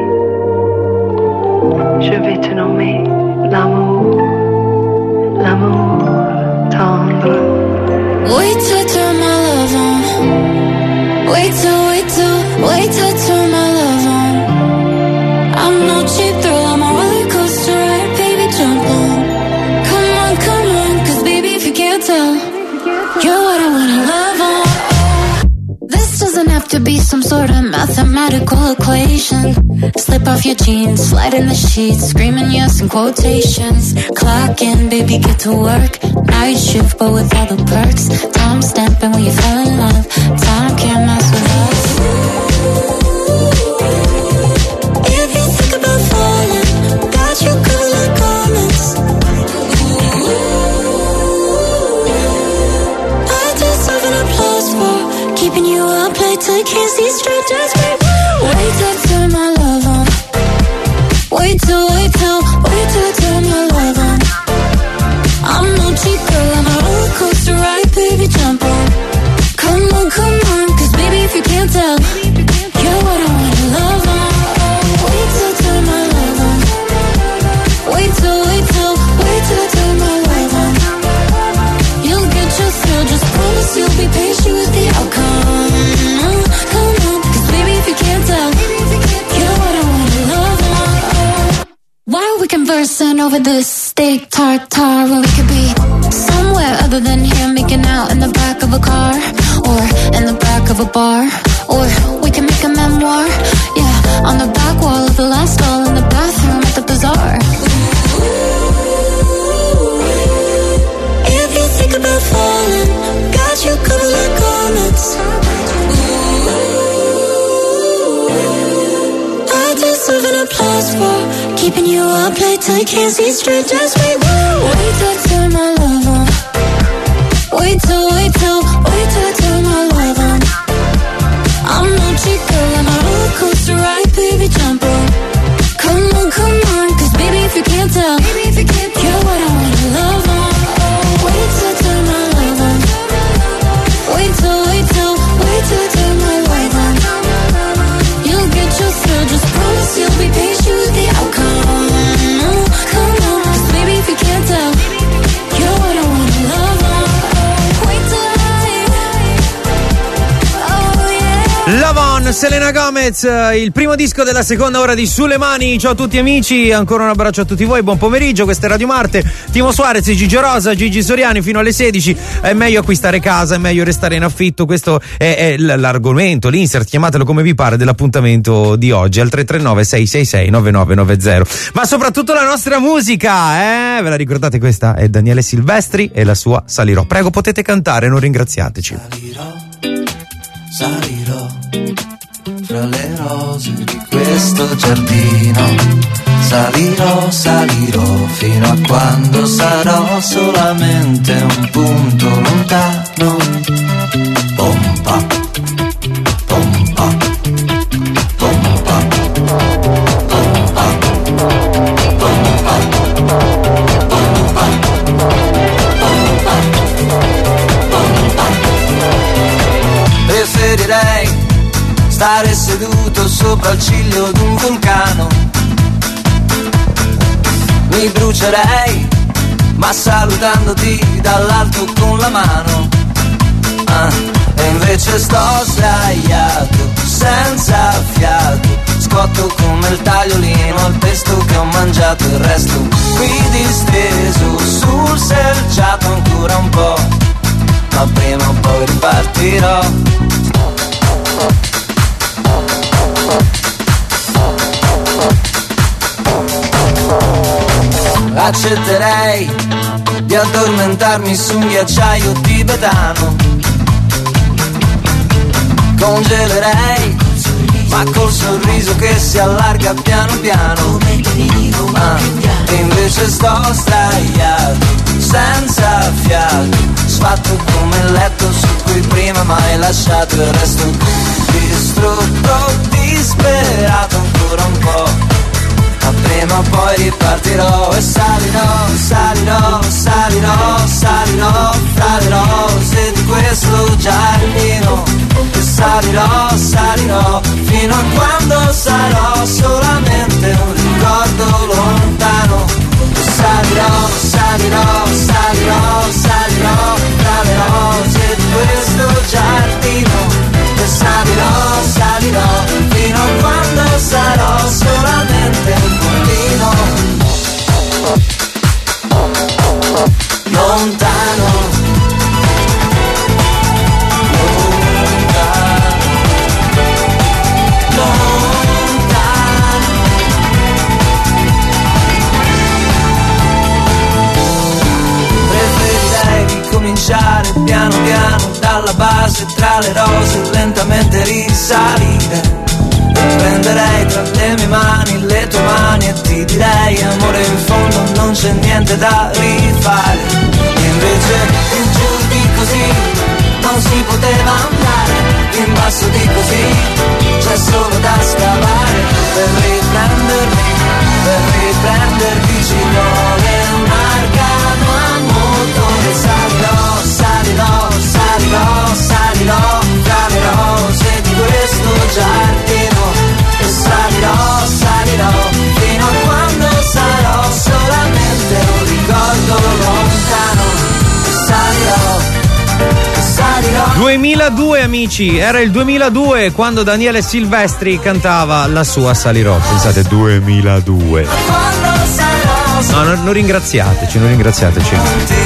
Je vais te nommer l'amour, l'amour tendre. Wait till turn my love on. Wait till turn my love on. I'm no cheap thrill, I'm a roller coaster ride, baby, jump on. Come on, cause baby, if you can't tell, you're what I wanna love on. This doesn't have to be some sort of mathematical equation. Slip off your jeans, slide in the sheets, screaming yes in quotations. Clock in, baby, get to work. Night shift, but with all the perks. Time stamping when you fell in love. Time can't mess with us. If you think about falling, got you covered like garments. I deserve an applause for keeping you up late till you can't see straight. Just wait till turn my love on. Wait till turn my love on. I'm no cheap girl, I'm a roller coaster ride, baby, jump on. Come on, cause baby, if you can't tell, you're what I wanna love on. Wait till turn my love on. Wait till turn my love on. You'll get your thrill, just promise you'll be patient with the outcome. Come on, cause baby, if you can't tell, you're what I wanna love on. Why are we conversing over this steak tartare when we could be somewhere other than here, making out in the back of a car or in the back of a bar, or we can make a memoir, yeah, on the back wall of the last stall in the bathroom at the bazaar. If you think about falling, got you covered like garments. I deserve an applause for keeping you up late till you can't see straight. Just wait till turn my love on. Wait till turn my love on. I'm no cheap girl, I'm a roller coaster ride, baby, jump on. Come on, cause baby, if you can't tell, you're what I wanna love on. Wait till turn my love on. Wait till turn my love on. You'll get your thrill, just promise you'll be patient with the outcome. Come on, cause baby, if you can't tell, you're what I wanna love on. Wait till Lavon, Selena Gomez, il primo disco della seconda ora di Sulle Mani. Ciao a tutti amici, ancora un abbraccio a tutti voi, buon pomeriggio, questa è Radio Marte. Timo Suarez, Gigi Rosa, Gigi Soriani fino alle 16. È meglio acquistare casa, è meglio restare in affitto, questo è l'argomento, l'insert, chiamatelo come vi pare, dell'appuntamento di oggi al 339 666 9990. Ma soprattutto la nostra musica, ve la ricordate? Questa è Daniele Silvestri e la sua Salirò. Prego, potete cantare, non ringraziateci. Salirò fra le rose di questo giardino. Salirò fino a quando sarò solamente un punto lontano. Pompa, pompa, pompa, pompa, pompa, pompa, pompa. Preferirei stare seduto sopra il ciglio d'un vulcano. Mi brucerei, ma salutandoti dall'alto con la mano. E invece sto sdraiato, senza fiato, scotto come il tagliolino al pesto che ho mangiato. Il resto qui disteso sul selciato ancora un po', ma prima o poi ripartirò. Accetterei di addormentarmi su un ghiacciaio tibetano. Congelerei, ma col sorriso che si allarga piano piano. E invece sto sdraiato, senza fiato, sfatto come il letto su cui prima m'hai lasciato. Il resto distrutto, disperato ancora un po', ma prima o poi ripartirò. E salirò fra le rose di questo giardino. E salirò, salirò, fino a quando sarò solamente un ricordo lontano. E salirò, salirò, salirò, salirò tra le rose di questo giardino. E salirò, salirò, fino a quando sarò solamente un bambino. Lontano. Cominciare piano piano dalla base tra le rose, lentamente risalire. E prenderei tra le mie mani le tue mani e ti direi amore, in fondo non c'è niente da rifare. E invece più giù di così non si poteva andare, in basso di così c'è solo da scavare. Per riprenderti ci vuole un arcano a motore. Salirò, salirò, salirò, salirò tra le rose di questo giardino. E salirò, salirò, fino a quando sarò solamente un ricordo lontano. E salirò, salirò. 2002 amici, era il 2002 quando Daniele Silvestri cantava la sua Salirò. Pensate, 2002. No, non ringraziateci, non ringraziateci.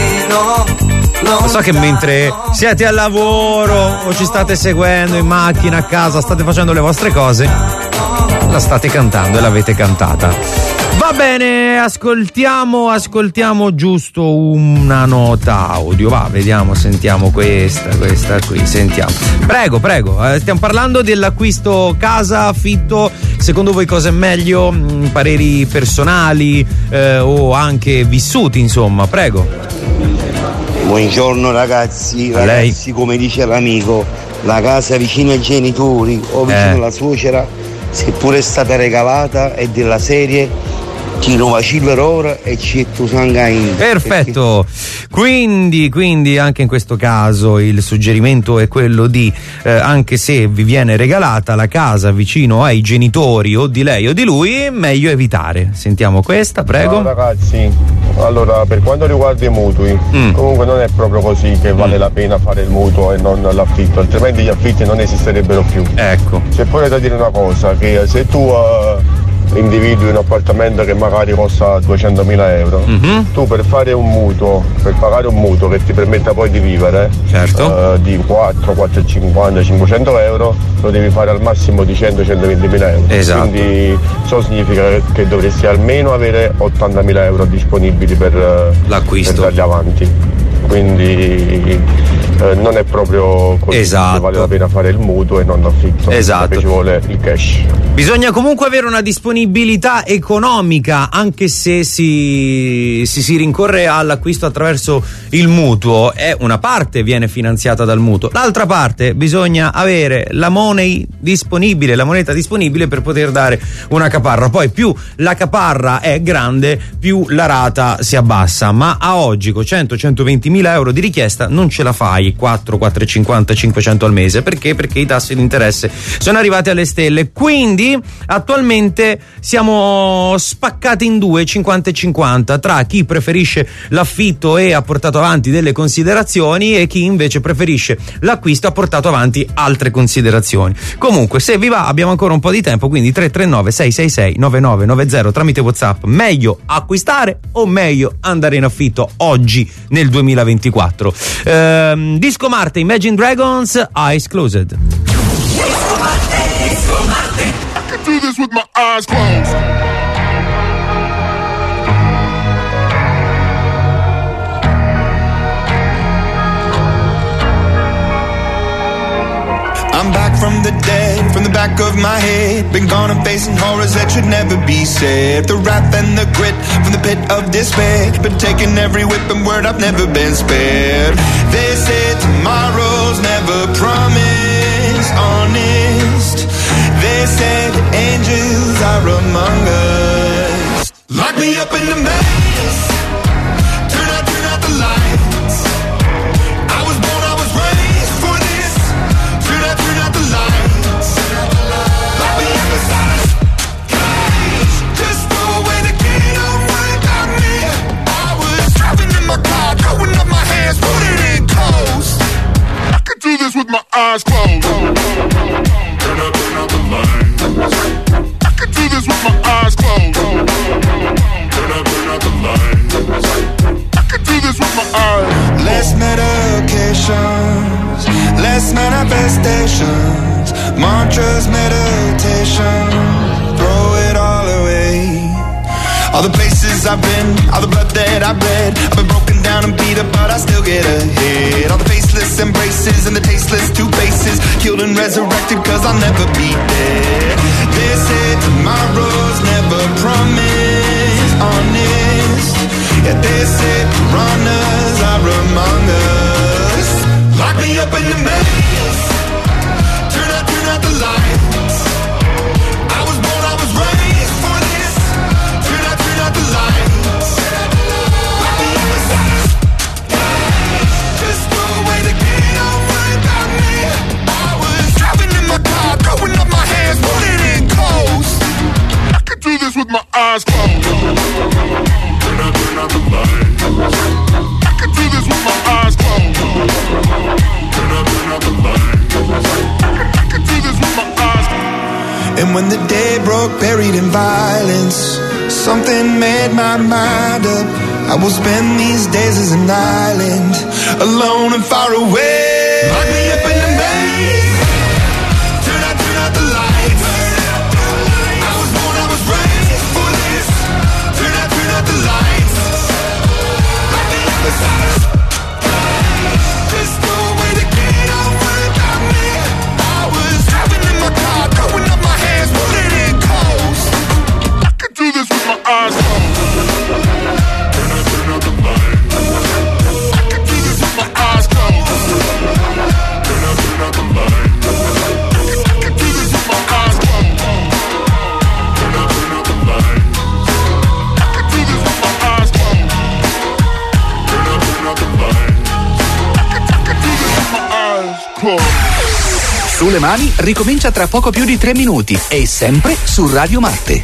Lo so che mentre siete al lavoro o ci state seguendo in macchina, a casa, state facendo le vostre cose, la state cantando e l'avete cantata. Va bene, ascoltiamo giusto una nota audio. Va, vediamo, sentiamo questa qui, sentiamo. Prego, stiamo parlando dell'acquisto casa, affitto. Secondo voi cosa è meglio? Pareri personali o anche vissuti, insomma, prego. Buongiorno ragazzi, come dice l'amico, la casa vicino ai genitori o vicino alla suocera, seppure è stata regalata, è della serie tiro vacillo ora e cetto sangain. Perfetto, quindi anche in questo caso il suggerimento è quello di anche se vi viene regalata la casa vicino ai genitori o di lei o di lui, è meglio evitare. Sentiamo questa, prego. Ciao ragazzi, allora per quanto riguarda i mutui, comunque non è proprio così che vale la pena fare il mutuo e non l'affitto, altrimenti gli affitti non esisterebbero più. Ecco, c'è pure da dire una cosa, che se tu individui un appartamento che magari costa 200.000 euro, tu per fare un mutuo, per pagare un mutuo che ti permetta poi di vivere, certo, di 450, 500 euro, lo devi fare al massimo di 100-120.000 euro. Esatto. Quindi ciò significa che dovresti almeno avere 80.000 euro disponibili per l'acquisto, per darli avanti. Quindi non è proprio così, esatto, vale la pena fare il mutuo e non l'affitto, esatto, perché ci vuole il cash. Bisogna comunque avere una disponibilità economica, anche se si rincorre all'acquisto attraverso il mutuo, una parte viene finanziata dal mutuo, l'altra parte bisogna avere la money disponibile, la moneta disponibile per poter dare una caparra. Poi più la caparra è grande, più la rata si abbassa, ma a oggi con 100-120.000 euro di richiesta non ce la fai 4,50, 500 al mese. Perché? Perché i tassi di interesse sono arrivati alle stelle. Quindi attualmente siamo spaccati in due, 50-50, tra chi preferisce l'affitto e ha portato avanti delle considerazioni e chi invece preferisce l'acquisto e ha portato avanti altre considerazioni. Comunque, se vi va, abbiamo ancora un po' di tempo, quindi 339-666-9990 tramite WhatsApp. Meglio acquistare o meglio andare in affitto oggi nel 2024? Disco Marte, Imagine Dragons, Eyes Closed. Disco Marte. I can do this with my eyes closed. I'm back from the dead, from the back of my head. Been gone and facing horrors that should never be said. The wrath and the grit from the pit of despair. Been taking every whip and word, I've never been spared. They say tomorrow's never promised, honest. They say the angels are among us. Lock me up in the maze. Turn out the lights. I was born, I was raised. Turn up the lights. I could do this with my eyes closed. Turn up the lights. I could do this with my eyes. Less medications, less manifestations, mantras, meditation, throw it all away. All the places I've been, all the blood that I've bled, I've been broken down and beat up, but I still get ahead. All the faceless embraces and the tasteless two faces, killed and resurrected, cause I'll never be dead. They say tomorrow's never promised, honest. Yeah, they say piranhas are among us. Lock me up in the maze. Turn out the lights. I was born, I was raised for this. Turn out the lights. Lock me up inside. Just throw away the key, don't worry about me. I was driving in my car, throwing up my hands, pulling in close. I could do this with my eyes closed. Turn out the lights. I could do this with my eyes closed. Turn out the lights. I could do this with my eyes closed. And when the day broke, buried in violence, something made my mind up. I will spend these days as an island, alone and far away. Lock me up in the maze. Turn out the lights. I was born, I was raised for this. Turn out the lights. Lock me up inside. Just throw away the key, don't worry about me. I was driving in my car, throwing up my hands, pulling in close. I could do this with my eyes closed. Turn out the lights. I could do this with my eyes closed. Turn out the lights. I could do this with my eyes closed. Turn out the lights. I could do this with my eyes closed. Turn out the lights. I could do this with my eyes closed. Sulle mani ricomincia tra poco più di 3 minuti e sempre su Radio Marte.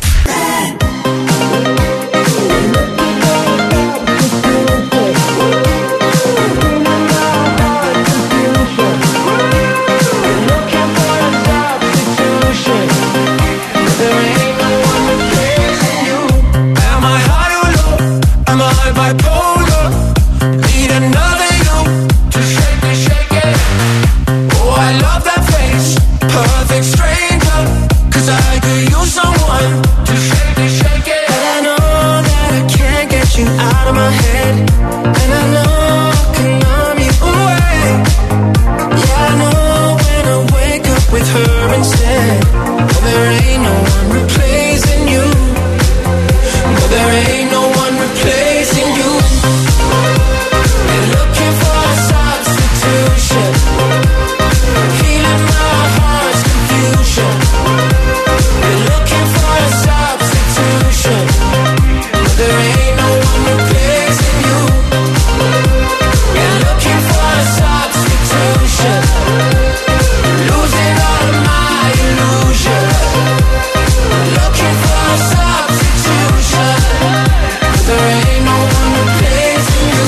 Am I high or low? Am I bipolar? Need another you to shake it. Oh, I love that face, perfect stranger. 'Cause I could use someone to shake it. And I know that I can't get you out of my head. And I know I can numb you away. Yeah, I know when I wake up with her instead. Oh, there ain't no one replacing you. No, there ain't no one replacing you. And looking for a substitution, healing my heart's confusion. And looking for a substitution, no, there ain't no one replacing you. And looking for a substitution, losing all of my illusions. Looking for a substitution, there ain't no one replacing you.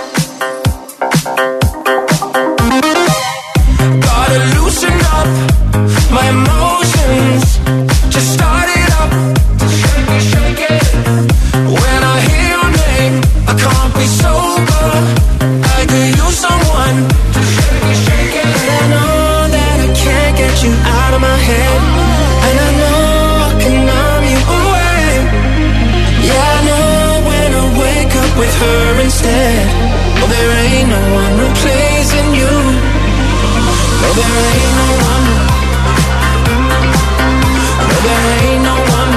Gotta loosen up my emotions. Just start it up, shake it. When I hear your name, I can't be sober. I could use someone to shake it. And I know that I can't get you out of my head. And I know I can numb you away. Yeah, I know when I wake up with her instead. Oh, there ain't no one replacing you. No, there ain't no one. No, there ain't no one.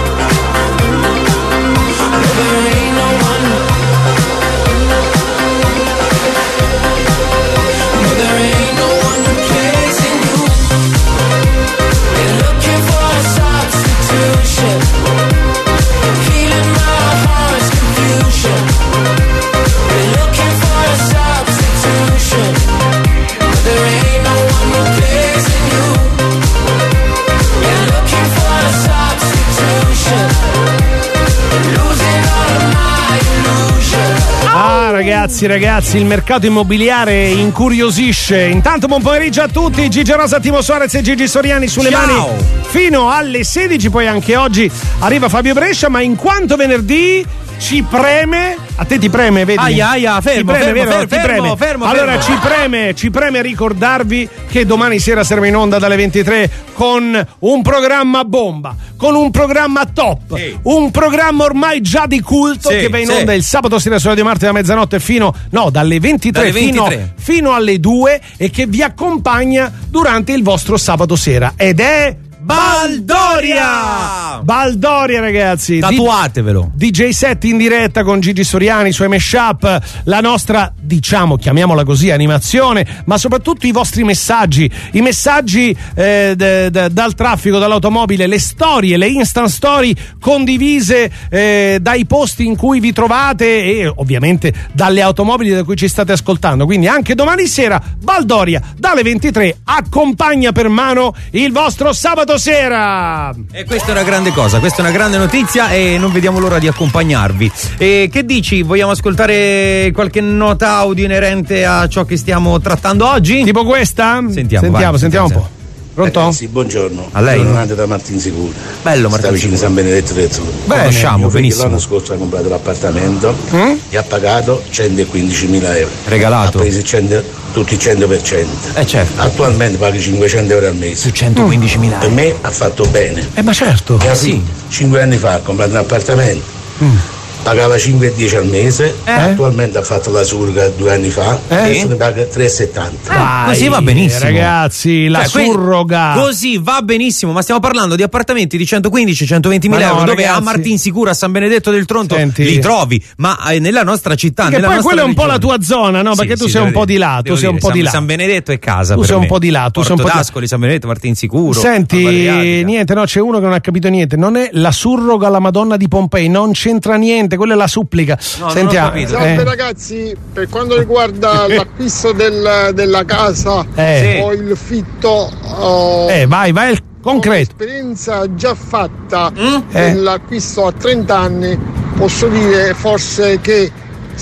No, there ain't no one. No, there ain't no one replacing you. And looking for a substitution, healing my heart's confusion. And looking for a substitution, there ain't no one replacing you. ragazzi, il mercato immobiliare incuriosisce. Intanto buon pomeriggio a tutti, Gigi Rosa, Timo Suarez e Gigi Soriani sulle mani fino alle 16, poi anche oggi arriva Fabio Brescia, ma in quanto venerdì ci preme, a te ti preme, vedi? Fermo. Allora ci preme ricordarvi che domani sera saremo in onda dalle 23 con un programma bomba, con un programma top, un programma ormai già di culto che va in onda il sabato sera su Radio Marte da mezzanotte dalle 23 fino alle 2 e che vi accompagna durante il vostro sabato sera ed è Baldoria ragazzi, tatuatevelo. DJ set in diretta con Gigi Soriani, i suoi mashup, la nostra, chiamiamola così, animazione, ma soprattutto i vostri messaggi, dal traffico, dall'automobile, le storie, le instant story condivise dai posti in cui vi trovate e ovviamente dalle automobili da cui ci state ascoltando. Quindi anche domani sera Baldoria dalle 23 accompagna per mano il vostro sabato sera. E questa è una grande cosa, questa è una grande notizia e non vediamo l'ora di accompagnarvi. E che dici? Vogliamo ascoltare qualche nota audio inerente a ciò che stiamo trattando oggi? Tipo questa? Sentiamo un po'. Pronto? Sì, buongiorno. A lei? Sono Nante da Martinsicuro. Bello Sta vicino San Benedetto del Sud. Conosciamo benissimo. L'anno scorso ha comprato l'appartamento e ha pagato 115.000 euro. Regalato. Ha preso tutti il 100%. Certo. Attualmente paghi 500 euro al mese. Su 115.000. Per me ha fatto bene. Ma certo. Sì. 5 anni fa ha comprato un appartamento. Pagava 5,10 al mese, attualmente ha fatto la surroga 2 anni fa, adesso ne paga 3,70. Così va benissimo, ragazzi, la surroga così va benissimo, ma stiamo parlando di appartamenti di 115-120.000 euro dove a Martinsicuro, a San Benedetto del Tronto li trovi, ma nella nostra città, perché nella poi quella è un po' regione. la tua zona, no? Perché tu sei un po' di là, San Benedetto è casa, tu sei un po' di là, tu sei un po' d'Ascoli, San Benedetto, Martinsicuro. Senti, niente, no, c'è uno che non ha capito niente, non è la surroga alla Madonna di Pompei, non c'entra niente, quella è la supplica. No, sentiamo. Salve ragazzi, per quanto riguarda l'acquisto della casa o il fitto, vai il concreto. Esperienza già fatta nell'acquisto a 30 anni, posso dire forse che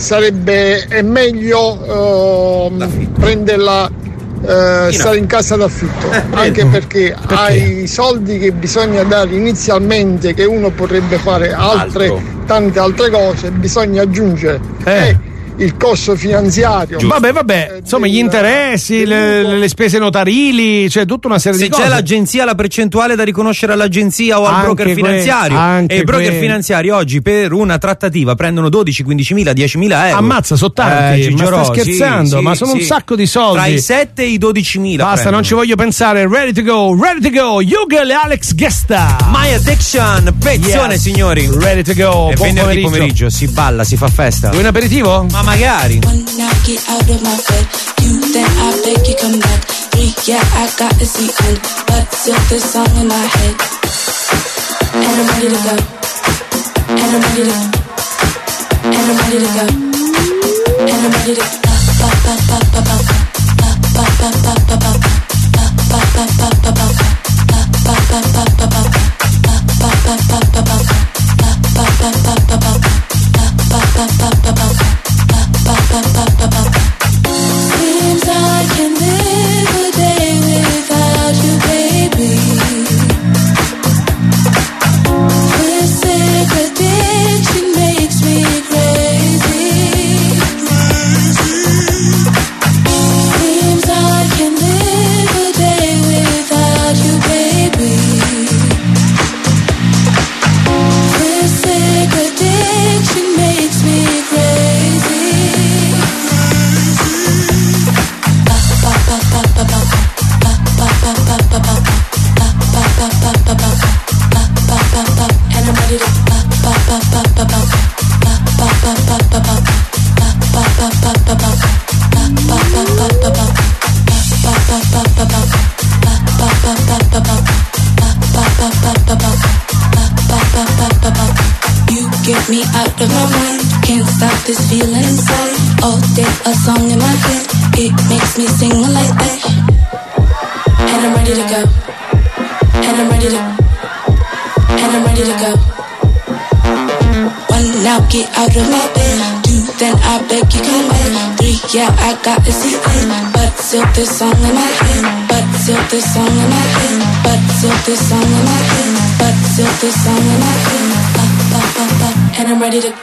è meglio prenderla stare in casa d'affitto, anche perché hai soldi che bisogna dare inizialmente, che uno potrebbe fare tante altre cose, bisogna aggiungere il costo finanziario. Vabbè, insomma, gli interessi, le spese notarili, cioè tutta una serie di cose. Se c'è l'agenzia, la percentuale da riconoscere all'agenzia o al broker finanziario. E i broker finanziari oggi per una trattativa prendono 12, 15.000, 10.000 euro. Ammazza, sono tanti, ma stai scherzando? Ma sono un sacco di soldi. Tra i 7 e i 12.000. Basta, prendono. non ci voglio pensare. Ready to go, Hugel e Alex Gesta. My Addiction, pezzone, signori. Ready to go. E venerdì pomeriggio si balla, si fa festa. Vuoi un aperitivo? Ma magari. One now, get out of my bed. You, then I beg you come back. 3, yeah, I got the secret, but still this song in my head. And I'm ready to go. And I'm ready to go. And I'm ready to go. And I'm ready to go. Seems I can live a day without you, baby. This addiction makes me crazy. Seems I can live a day without you, baby. This addiction makes me crazy. And I'm ready to You get me out of my mind, can't stop this feeling inside. All day a song in my head, it makes me sing like that. And I'm ready to go. And I'm ready to. And I'm ready to go. One now, get out of my bed. 2, then I beg you come in. 3, yeah, I got a seat in. But still this song in my head. But still this song in my head. But still this song in my head. But still this song in my head. And I'm ready to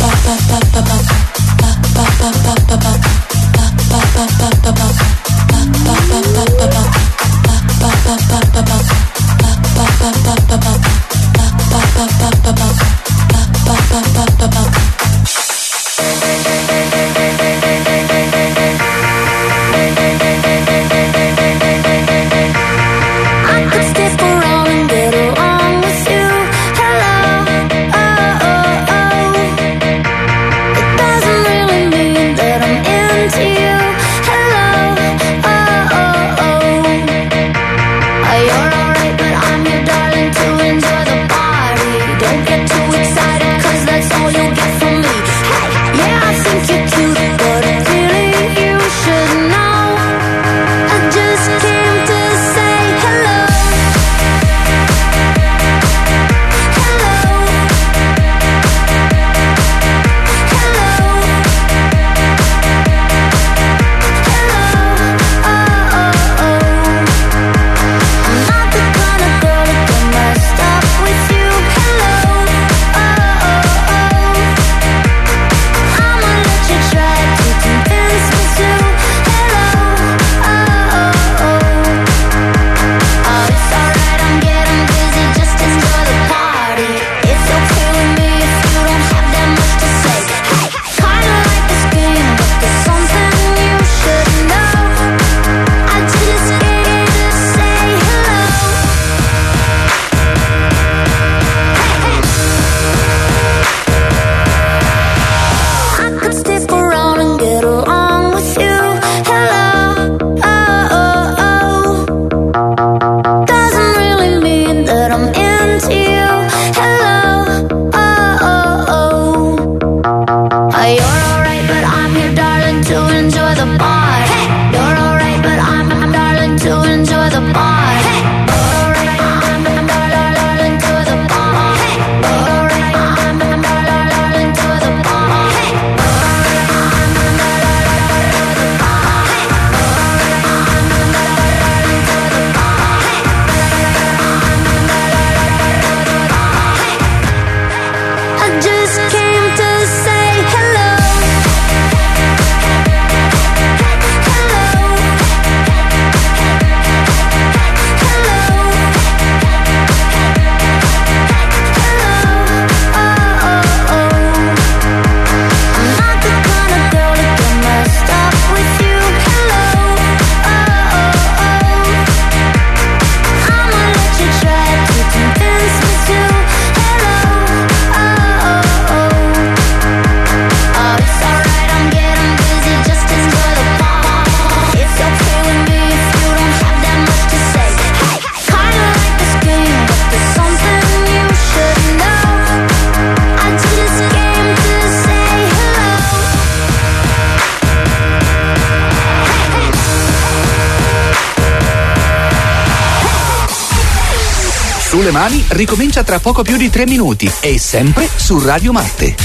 Sulle mani ricomincia tra poco più di 3 minuti e sempre su Radio Marte.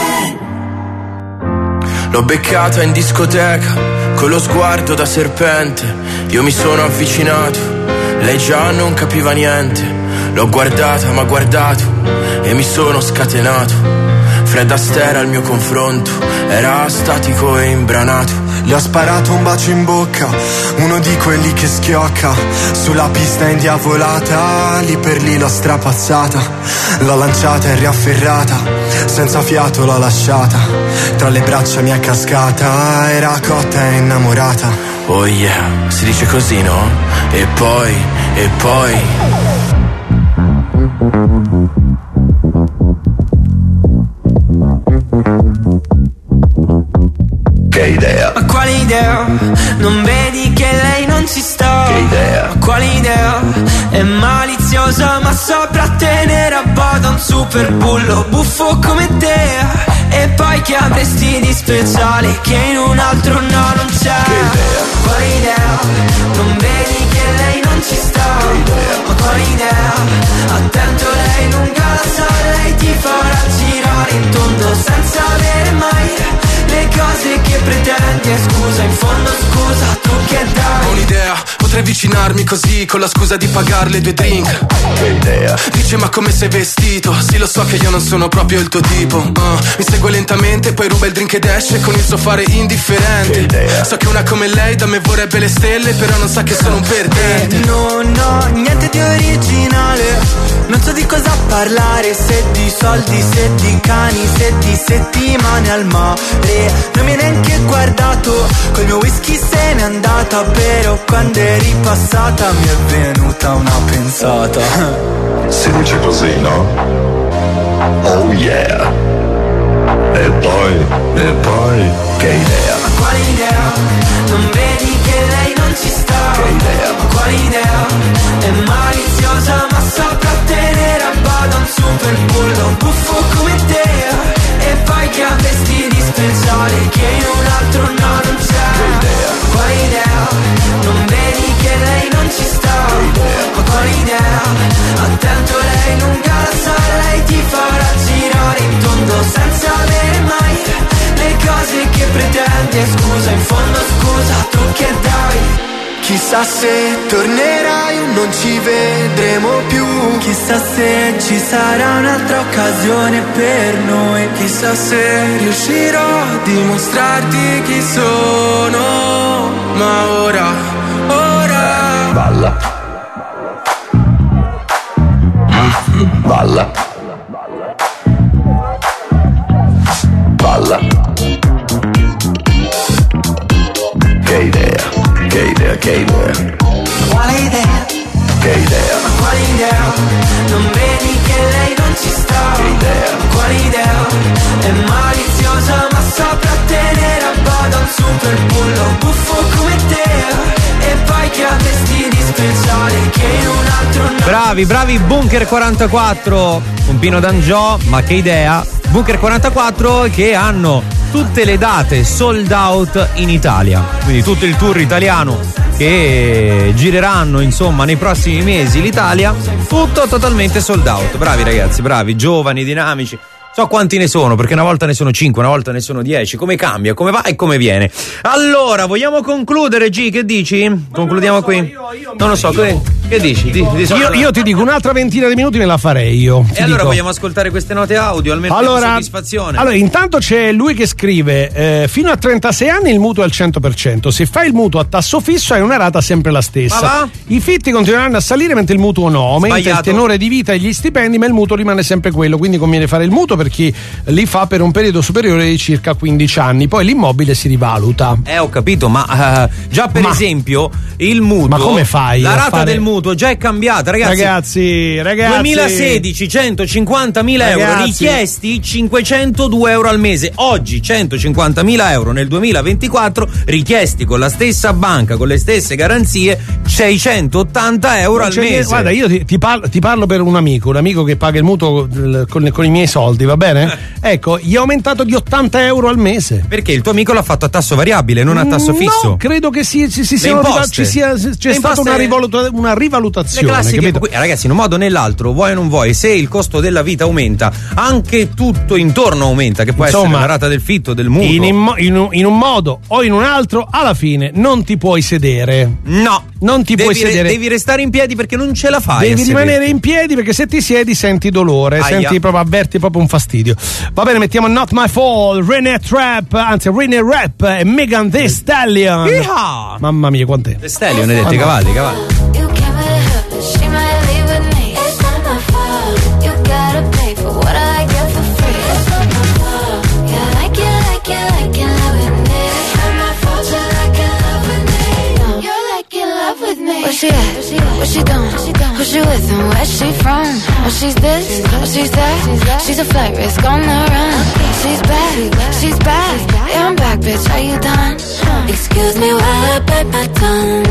L'ho beccata in discoteca con lo sguardo da serpente. Io mi sono avvicinato, lei già non capiva niente. L'ho guardata, m'ha guardato e mi sono scatenato. Fred Astaire al mio confronto era statico e imbranato. Le ho sparato un bacio in bocca, uno di quelli che schiocca. Sulla pista indiavolata, lì per lì l'ho strapazzata. L'ho lanciata e riafferrata, senza fiato l'ho lasciata. Tra le braccia mi è cascata, era cotta e innamorata. Oh yeah, si dice così, no? E poi Che idea? Ma quale idea? Non vedi che lei non ci sta? Che idea? Ma quale idea? È maliziosa ma saprà tenere a bada un super bullo buffo come te. E poi che avresti di speciale che in un altro no non c'è? Che idea? Quale idea? Non vedi che lei non ci sta? Che idea? Ma quale idea? Attento, lei lunga la sa, lei ti farà girare in tondo senza avere mai pretende, scusa, in fondo scusa, tu che dai? Ho un'idea, potrei avvicinarmi così con la scusa di pagarle 2 drink. Che idea? Dice ma come sei vestito? Sì lo so che io non sono proprio il tuo tipo. Mi segue lentamente, poi ruba il drink ed esce con il suo fare indifferente. Che idea? So che una come lei da me vorrebbe le stelle, però non sa che sono un perdente. Non ho niente di originale, non so di cosa parlare, se di soldi, se di cani, se di settimane al mare. Non mi hai neanche guardato, col mio whisky se n'è andata, però quando è ripassata mi è venuta una pensata. Si dice così, no? Oh yeah. E poi, che idea? Ma quale idea? Non vedi che lei non ci sta? Che idea? Ma quale idea? È maliziosa ma saprà tenere a bada un super bullo buffo come te. E poi che ha vestiti speciali che in un altro no non c'è. Che idea? Quale idea? Non vedi che lei non ci sta? Ma quale idea? Attento lei lunga la sa, lei ti farà girare in tondo senza avere mai le cose che pretende, scusa, in fondo scusa, tu che dai? Chissà se tornerai o non ci vedremo più, chissà se ci sarà un'altra occasione per noi, chissà se riuscirò a dimostrarti chi sono, ma ora Balla. Balla. Balla. Che idea? Che idea? Che idea? quale idea? Che idea? Ma quale idea? Non vedi che lei non ci sta? Che idea? Ma quale idea? È maliziosa ma saprà tenere a bada un super bullo buffo come te. E poi che ha vestiti speciali che in un altro no. Bravi Bunker 44, un Pino D'Angiò, ma che idea? Bunker 44 che hanno tutte le date sold out in Italia, quindi tutto il tour italiano che gireranno insomma nei prossimi mesi l'Italia, tutto totalmente sold out. Bravi ragazzi, bravi, giovani, dinamici. So quanti ne sono, perché una volta ne sono 5, una volta ne sono 10. Come cambia, come va e come viene. Allora, vogliamo concludere, G? Che dici? Concludiamo qui? Non lo so, che dici? Io ti dico, un'altra ventina di minuti me la farei io. E allora vogliamo ascoltare queste note audio, almeno per soddisfazione. Allora, intanto c'è lui che scrive: fino a 36 anni il mutuo è al 100%. Se fai il mutuo a tasso fisso hai una rata sempre la stessa. I fitti continueranno a salire mentre il mutuo no. Aumenta il tenore di vita e gli stipendi, ma il mutuo rimane sempre quello. Quindi conviene fare il mutuo per chi li fa per un periodo superiore di circa 15 anni. Poi l'immobile si rivaluta. Ho capito, ma già per esempio il mutuo. Ma come fai? La rata del mutuo già è cambiata, ragazzi. 2016 150.000 euro, richiesti 502 euro al mese. Oggi 150.000 euro nel 2024, richiesti con la stessa banca, con le stesse garanzie, 680 euro al mese. Guarda, io ti parlo per un amico che paga il mutuo con i miei soldi, va bene? Ecco, gli ho aumentato di 80 euro al mese. Perché il tuo amico l'ha fatto a tasso variabile, non a tasso fisso? No, credo che c'è stata una rivalutazione. Le classiche, ragazzi, in un modo o nell'altro, vuoi o non vuoi, se il costo della vita aumenta, anche tutto intorno aumenta, che può essere la rata del fitto, del mutuo. In un modo o in un altro, alla fine non ti puoi sedere. No, non ti puoi sedere. Devi restare in piedi perché non ce la fai. Devi rimanere in piedi perché se ti siedi senti dolore, avverti proprio un fastidio. Va bene, mettiamo Not My Fault, René Rap e Megan Thee Stallion. Yeehaw! Mamma mia, quant'è? Thee Stallion, hai detto i cavalli. Where she at? What she doing? Who she with and where she from? Oh, she's this, oh, she's that. She's a flight risk on the run. She's back, yeah, I'm back, bitch, are you done? Excuse me while I bite my tongue.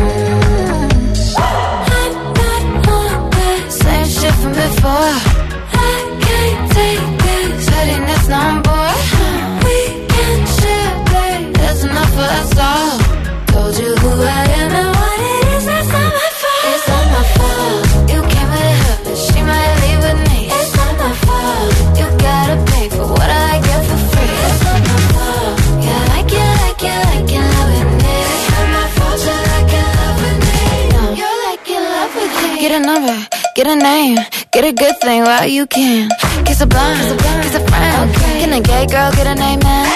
I'm not on that same shit from before. I can't take this pettiness no more. We can share, babe, there's enough for us all. Told you who I am and what it is, that's not my fault. It's not my fault. You came with her, but she might leave with me. It's not my fault. You gotta pay for what I get for free. It's not my fault. Yeah, like it, like it, like it. number, get a name, get a good thing while you can. Kiss a blind, kiss a friend. Can a gay girl get a name now?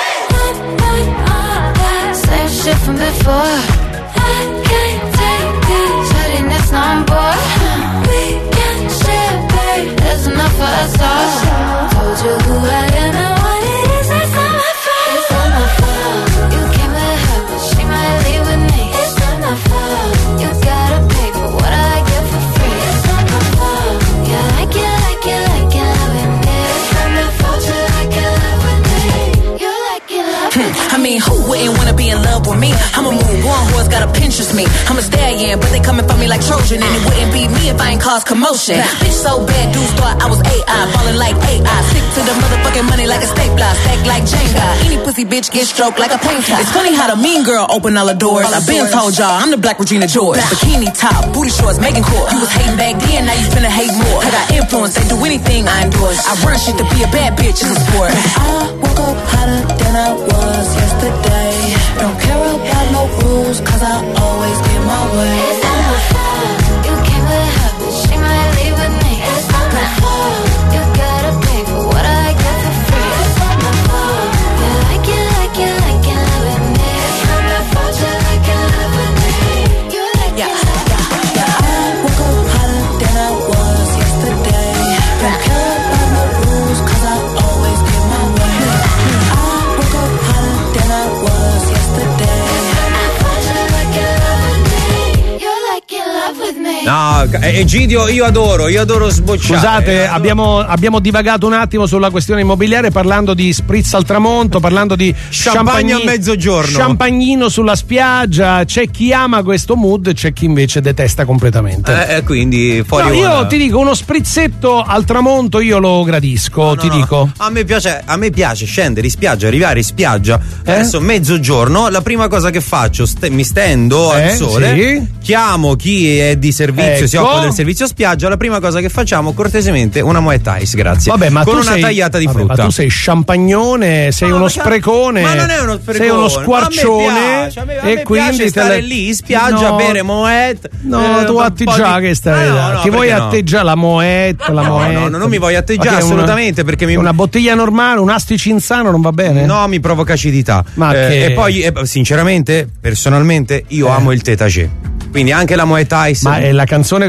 Same shit from before. I can't take this. Shutting this number. We can share, babe. There's enough for us all. Told you who I am and what it is. It's not my fault. It's not my fault. You came with her, but she might leave with me. It's not my fault. You gotta pay for what I get for free. It's not my fault. You like it, like it, like it, loving me. It's not my fault. You like it, loving me. You like it, loving me. I mean, who wouldn't wanna be in love with me? I'm a moon one horse, gotta Pinterest me. I'm a stallion, but they coming for me like Trojan. And it wouldn't be me if I ain't cause commotion. Bitch so bad, dudes thought I was AI, ballin' like AI. Stick to the motherfucking money like a stapler, stack like Jenga. Any pussy bitch get stroked like a painter. It's funny how the mean girl open all the doors. I been told y'all, I'm the Black Regina George. Bikini top, booty shorts, making cool. You was hating back then, now you finna hate more. I got influence, they do anything I endorse. I run shit to be a bad bitch, it's a sport. I woke up hotter than I was yesterday. Don't care about no rules, cause I always get my way. It's not my fault. You came with her, but she might leave with me. It's not my fault. You gotta pay for what I get for free. It's not my fault. You like it, like it, like it, loving me. It's not my fault. You like it, loving me. You like it, like it. I woke up hotter than I was yesterday. Don't care about no rules, cause I always get my way. I woke up hotter than I was yesterday. No, Egidio, io adoro sbocciare. Scusate, abbiamo divagato un attimo sulla questione immobiliare parlando di spritz al tramonto, parlando di champagne a mezzogiorno, champagnino sulla spiaggia. C'è chi ama questo mood, c'è chi invece detesta completamente. Quindi fuori. No, io ti dico, uno sprizzetto al tramonto io lo gradisco, dico. A me piace scendere in spiaggia, arrivare in spiaggia adesso mezzogiorno, la prima cosa che faccio mi stendo al sole, sì. Chiamo chi è di servizio, si occupa del servizio spiaggia, la prima cosa che facciamo cortesemente una Muay Thai, grazie. Vabbè, ma con tu una tagliata di frutta. Ma tu sei champagnone, sei uno sprecone. Ma non è uno sprecone. Sei uno squarcione. A me piace stare lì in spiaggia, bere Moet. No, tu atteggia che stai. Ti vuoi atteggiare la Moet, No, non mi voglio atteggiare assolutamente, perché una bottiglia normale, un asticinzano non va bene? No, mi provoca acidità. E poi sinceramente, personalmente io amo il tetagé. Quindi anche la Muay Thai. Ma è la canzone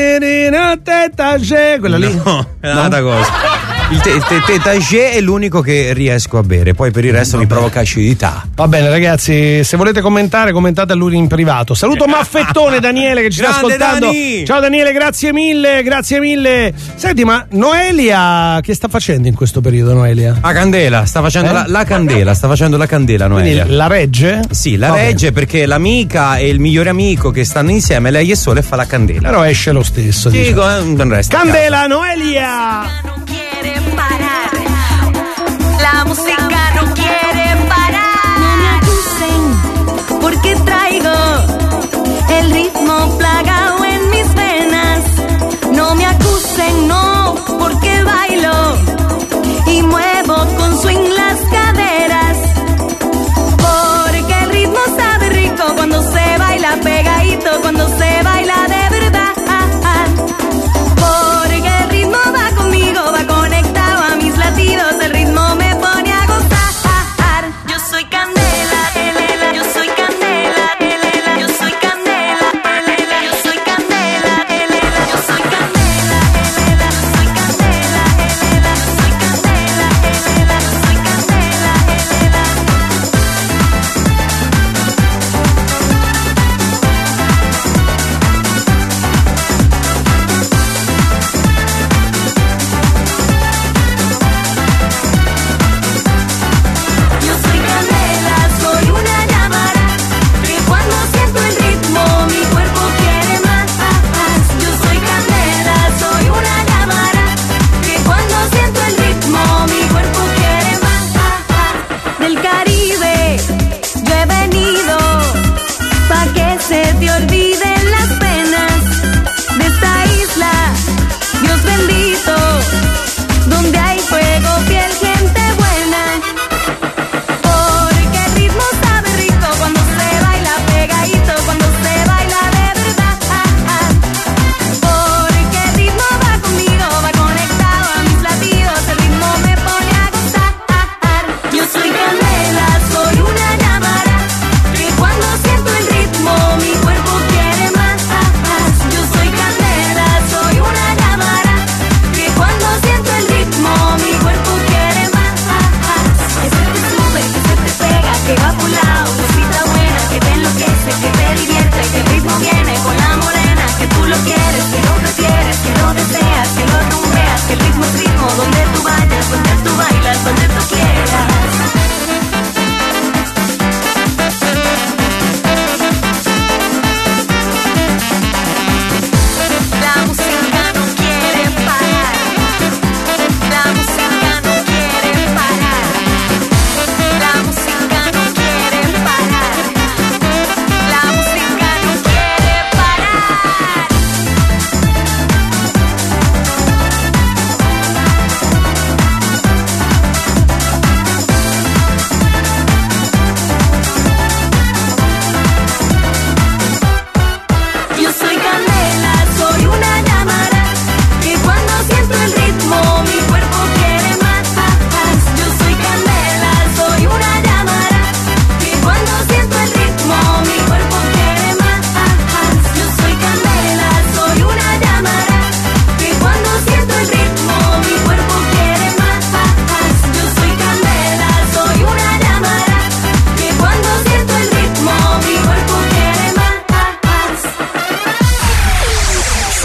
quella lì? No, è un'altra cosa. Il tetagé è l'unico che riesco a bere, poi per il resto mi provoca acidità. Va bene ragazzi, se volete commentare, commentate a lui in privato. Saluto Maffettone Daniele che ci sta ascoltando. Dani. Ciao Daniele, grazie mille. Senti, ma Noelia che sta facendo in questo periodo, Noelia? La candela, sta facendo la candela, Noelia. Quindi la regge? Sì, la regge perché l'amica e il migliore amico che stanno insieme, lei e Sole, fa la candela. Però esce lo stesso. Sì, non resta. Candela, Noelia! La música no quiere parar. No me acusen porque traigo el ritmo plagado en mis venas. No me acusen, no, porque bailo y muevo con swing las caderas. Porque el ritmo sabe rico cuando se baila pegadito, cuando se baila de verdad. Porque el ritmo va conmigo, va conectado a mis latidos. El ritmo me yo soy candela, yo soy candela,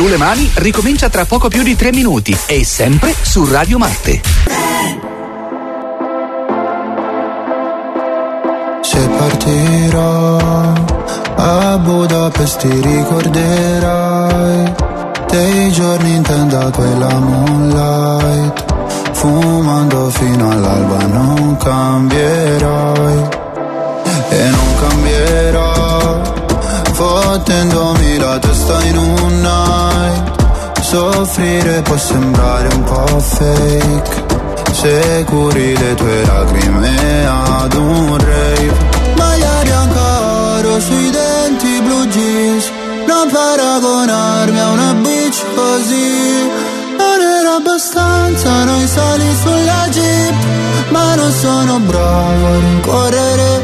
Sulle Mani ricomincia tra poco più di 3 minuti e sempre su Radio Marte. Se partirò a Budapest ti ricorderai dei giorni in tenda quella moonlight, fumando fino all'alba. Non cambierai e non cambierò, fottendomi la testa in un night. Soffrire può sembrare un po' fake se curi le tue lacrime ad un rave. Maglia bianca oro sui denti, blue jeans, non paragonarmi a una bitch così. Non era abbastanza noi sali sulla jeep, ma non sono bravo a rincorrere.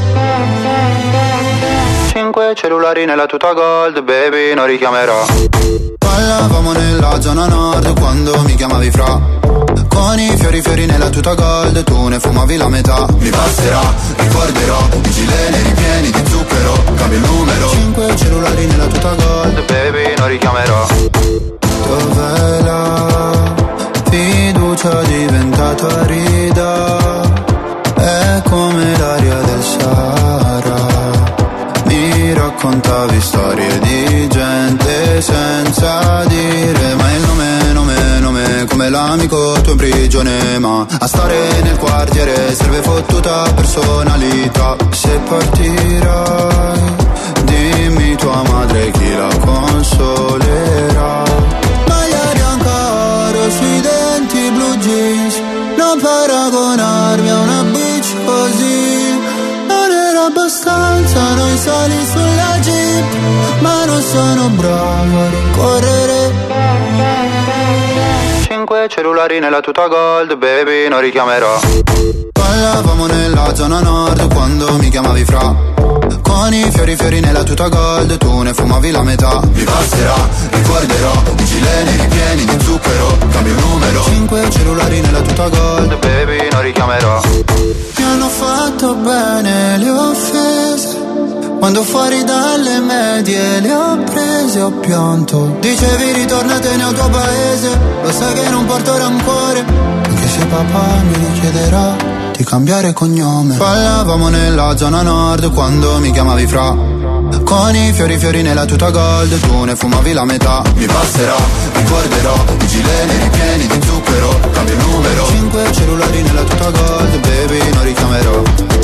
5 cellulari nella tuta gold, baby, non richiamerò. Parlavamo nella zona nord quando mi chiamavi fra. Con i fiori nella tuta gold, tu ne fumavi la metà. Mi passerà, ricorderò, i gileni ripieni di zucchero, cambio il numero. 5 cellulari nella tuta gold, baby, non richiamerò. Dov'è la fiducia diventata rida? È come l'aria del Sahara. Mi raccontavi storie di gente senza dire mai il nome, come l'amico tuo in prigione, ma a stare nel quartiere serve fottuta personalità. Se partirai, dimmi tua madre chi la consolerà. Maglia bianca oro sui denti, blue jeans, non paragonarmi a una bitch così. Non era abbastanza noi sali sulla jeep, ma non sono bravo a rincorrere. 5 cellulari nella tuta gold, baby, non richiamerò. Parlavamo nella zona nord quando mi chiamavi fra. Con i fiori nella tuta gold, tu ne fumavi la metà. Mi passerà, ricorderò, i gileni ripieni di zucchero, cambio il numero. 5 cellulari nella tuta gold, baby, non richiamerò. Mi hanno fatto bene le offese, quando fuori dalle medie le ho prese, ho pianto. Dicevi ritornatene al tuo paese, lo sai che non porto rancore, anche se papà mi richiederà di cambiare cognome. Parlavamo nella zona nord quando mi chiamavi fra. Con i fiori nella tuta gold, tu ne fumavi la metà. Mi passerà, ricorderò, i gileni ripieni di zucchero, cambio il numero. 5 cellulari nella tuta gold, baby, non richiamerò.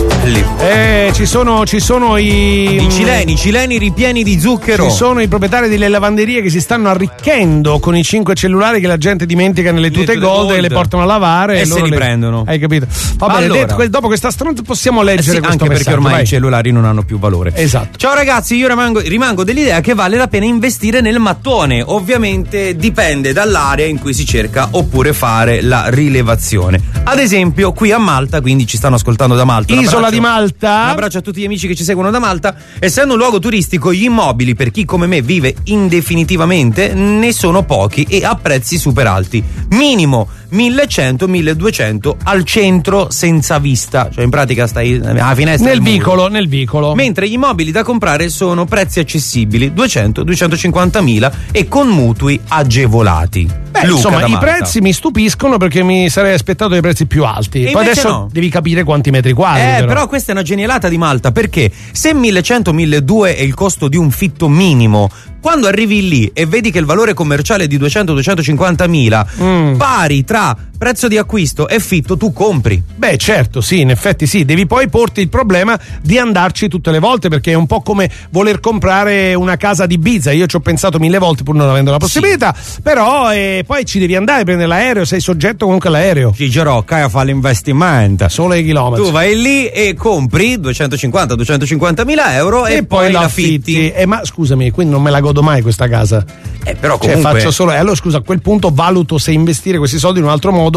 Ci sono i cileni ripieni di zucchero. Ci sono i proprietari delle lavanderie che si stanno arricchendo con i 5 cellulari che la gente dimentica nelle tute gold e le portano a lavare e se li prendono. Hai capito? Va bene, allora, dopo questa stronza possiamo leggere questo anche perché ormai i cellulari non hanno più valore. Esatto. Ciao ragazzi, io rimango dell'idea che vale la pena investire nel mattone. Ovviamente dipende dall'area in cui si cerca oppure fare la rilevazione. Ad esempio qui a Malta, quindi ci stanno ascoltando da Malta. Isola di Malta. Un abbraccio a tutti gli amici che ci seguono da Malta. Essendo un luogo turistico, gli immobili per chi come me vive indefinitivamente ne sono pochi e a prezzi super alti. Minimo 1100-1200 al centro senza vista, cioè in pratica stai alla finestra nel vicolo. Mentre gli immobili da comprare sono prezzi accessibili, 200-250.000 e con mutui agevolati. Luca, insomma, i prezzi mi stupiscono perché mi sarei aspettato dei prezzi più alti. Poi adesso devi capire quanti metri quadri. Però questa è una genialata di Malta, perché se 1100-1200 è il costo di un fitto minimo, quando arrivi lì e vedi che il valore commerciale è di 200-250.000, pari tra prezzo di acquisto e fitto, tu compri. Beh, certo, sì, in effetti sì. Devi poi porti il problema di andarci tutte le volte, perché è un po' come voler comprare una casa di Ibiza. Io ci ho pensato 1000 volte pur non avendo la possibilità, però poi ci devi andare a prendere l'aereo, sei soggetto comunque all'aereo. Ci Girocca fa l'investimento. Solo i chilometri. Tu vai lì e compri 250-250.000 euro e poi la affitti. Ma scusami, quindi non me la godo mai questa casa. Però comunque faccio solo. Allora scusa, a quel punto valuto se investire questi soldi in un altro modo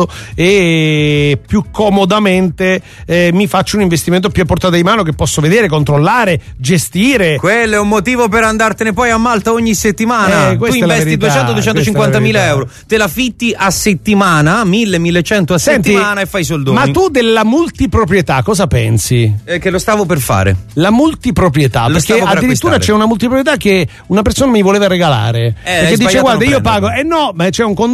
e più comodamente mi faccio un investimento più a portata di mano che posso vedere, controllare, gestire. Quello è un motivo per andartene poi a Malta ogni settimana. Tu investi 200-250.000 euro, te la fitti a settimana, 1.100 a settimana e fai soldoni. Ma tu della multiproprietà cosa pensi? Che lo stavo per fare. La multiproprietà, perché addirittura c'è una multiproprietà che una persona persona mi voleva regalare. Perché dice: guarda, io pago. No, ma c'è un condominio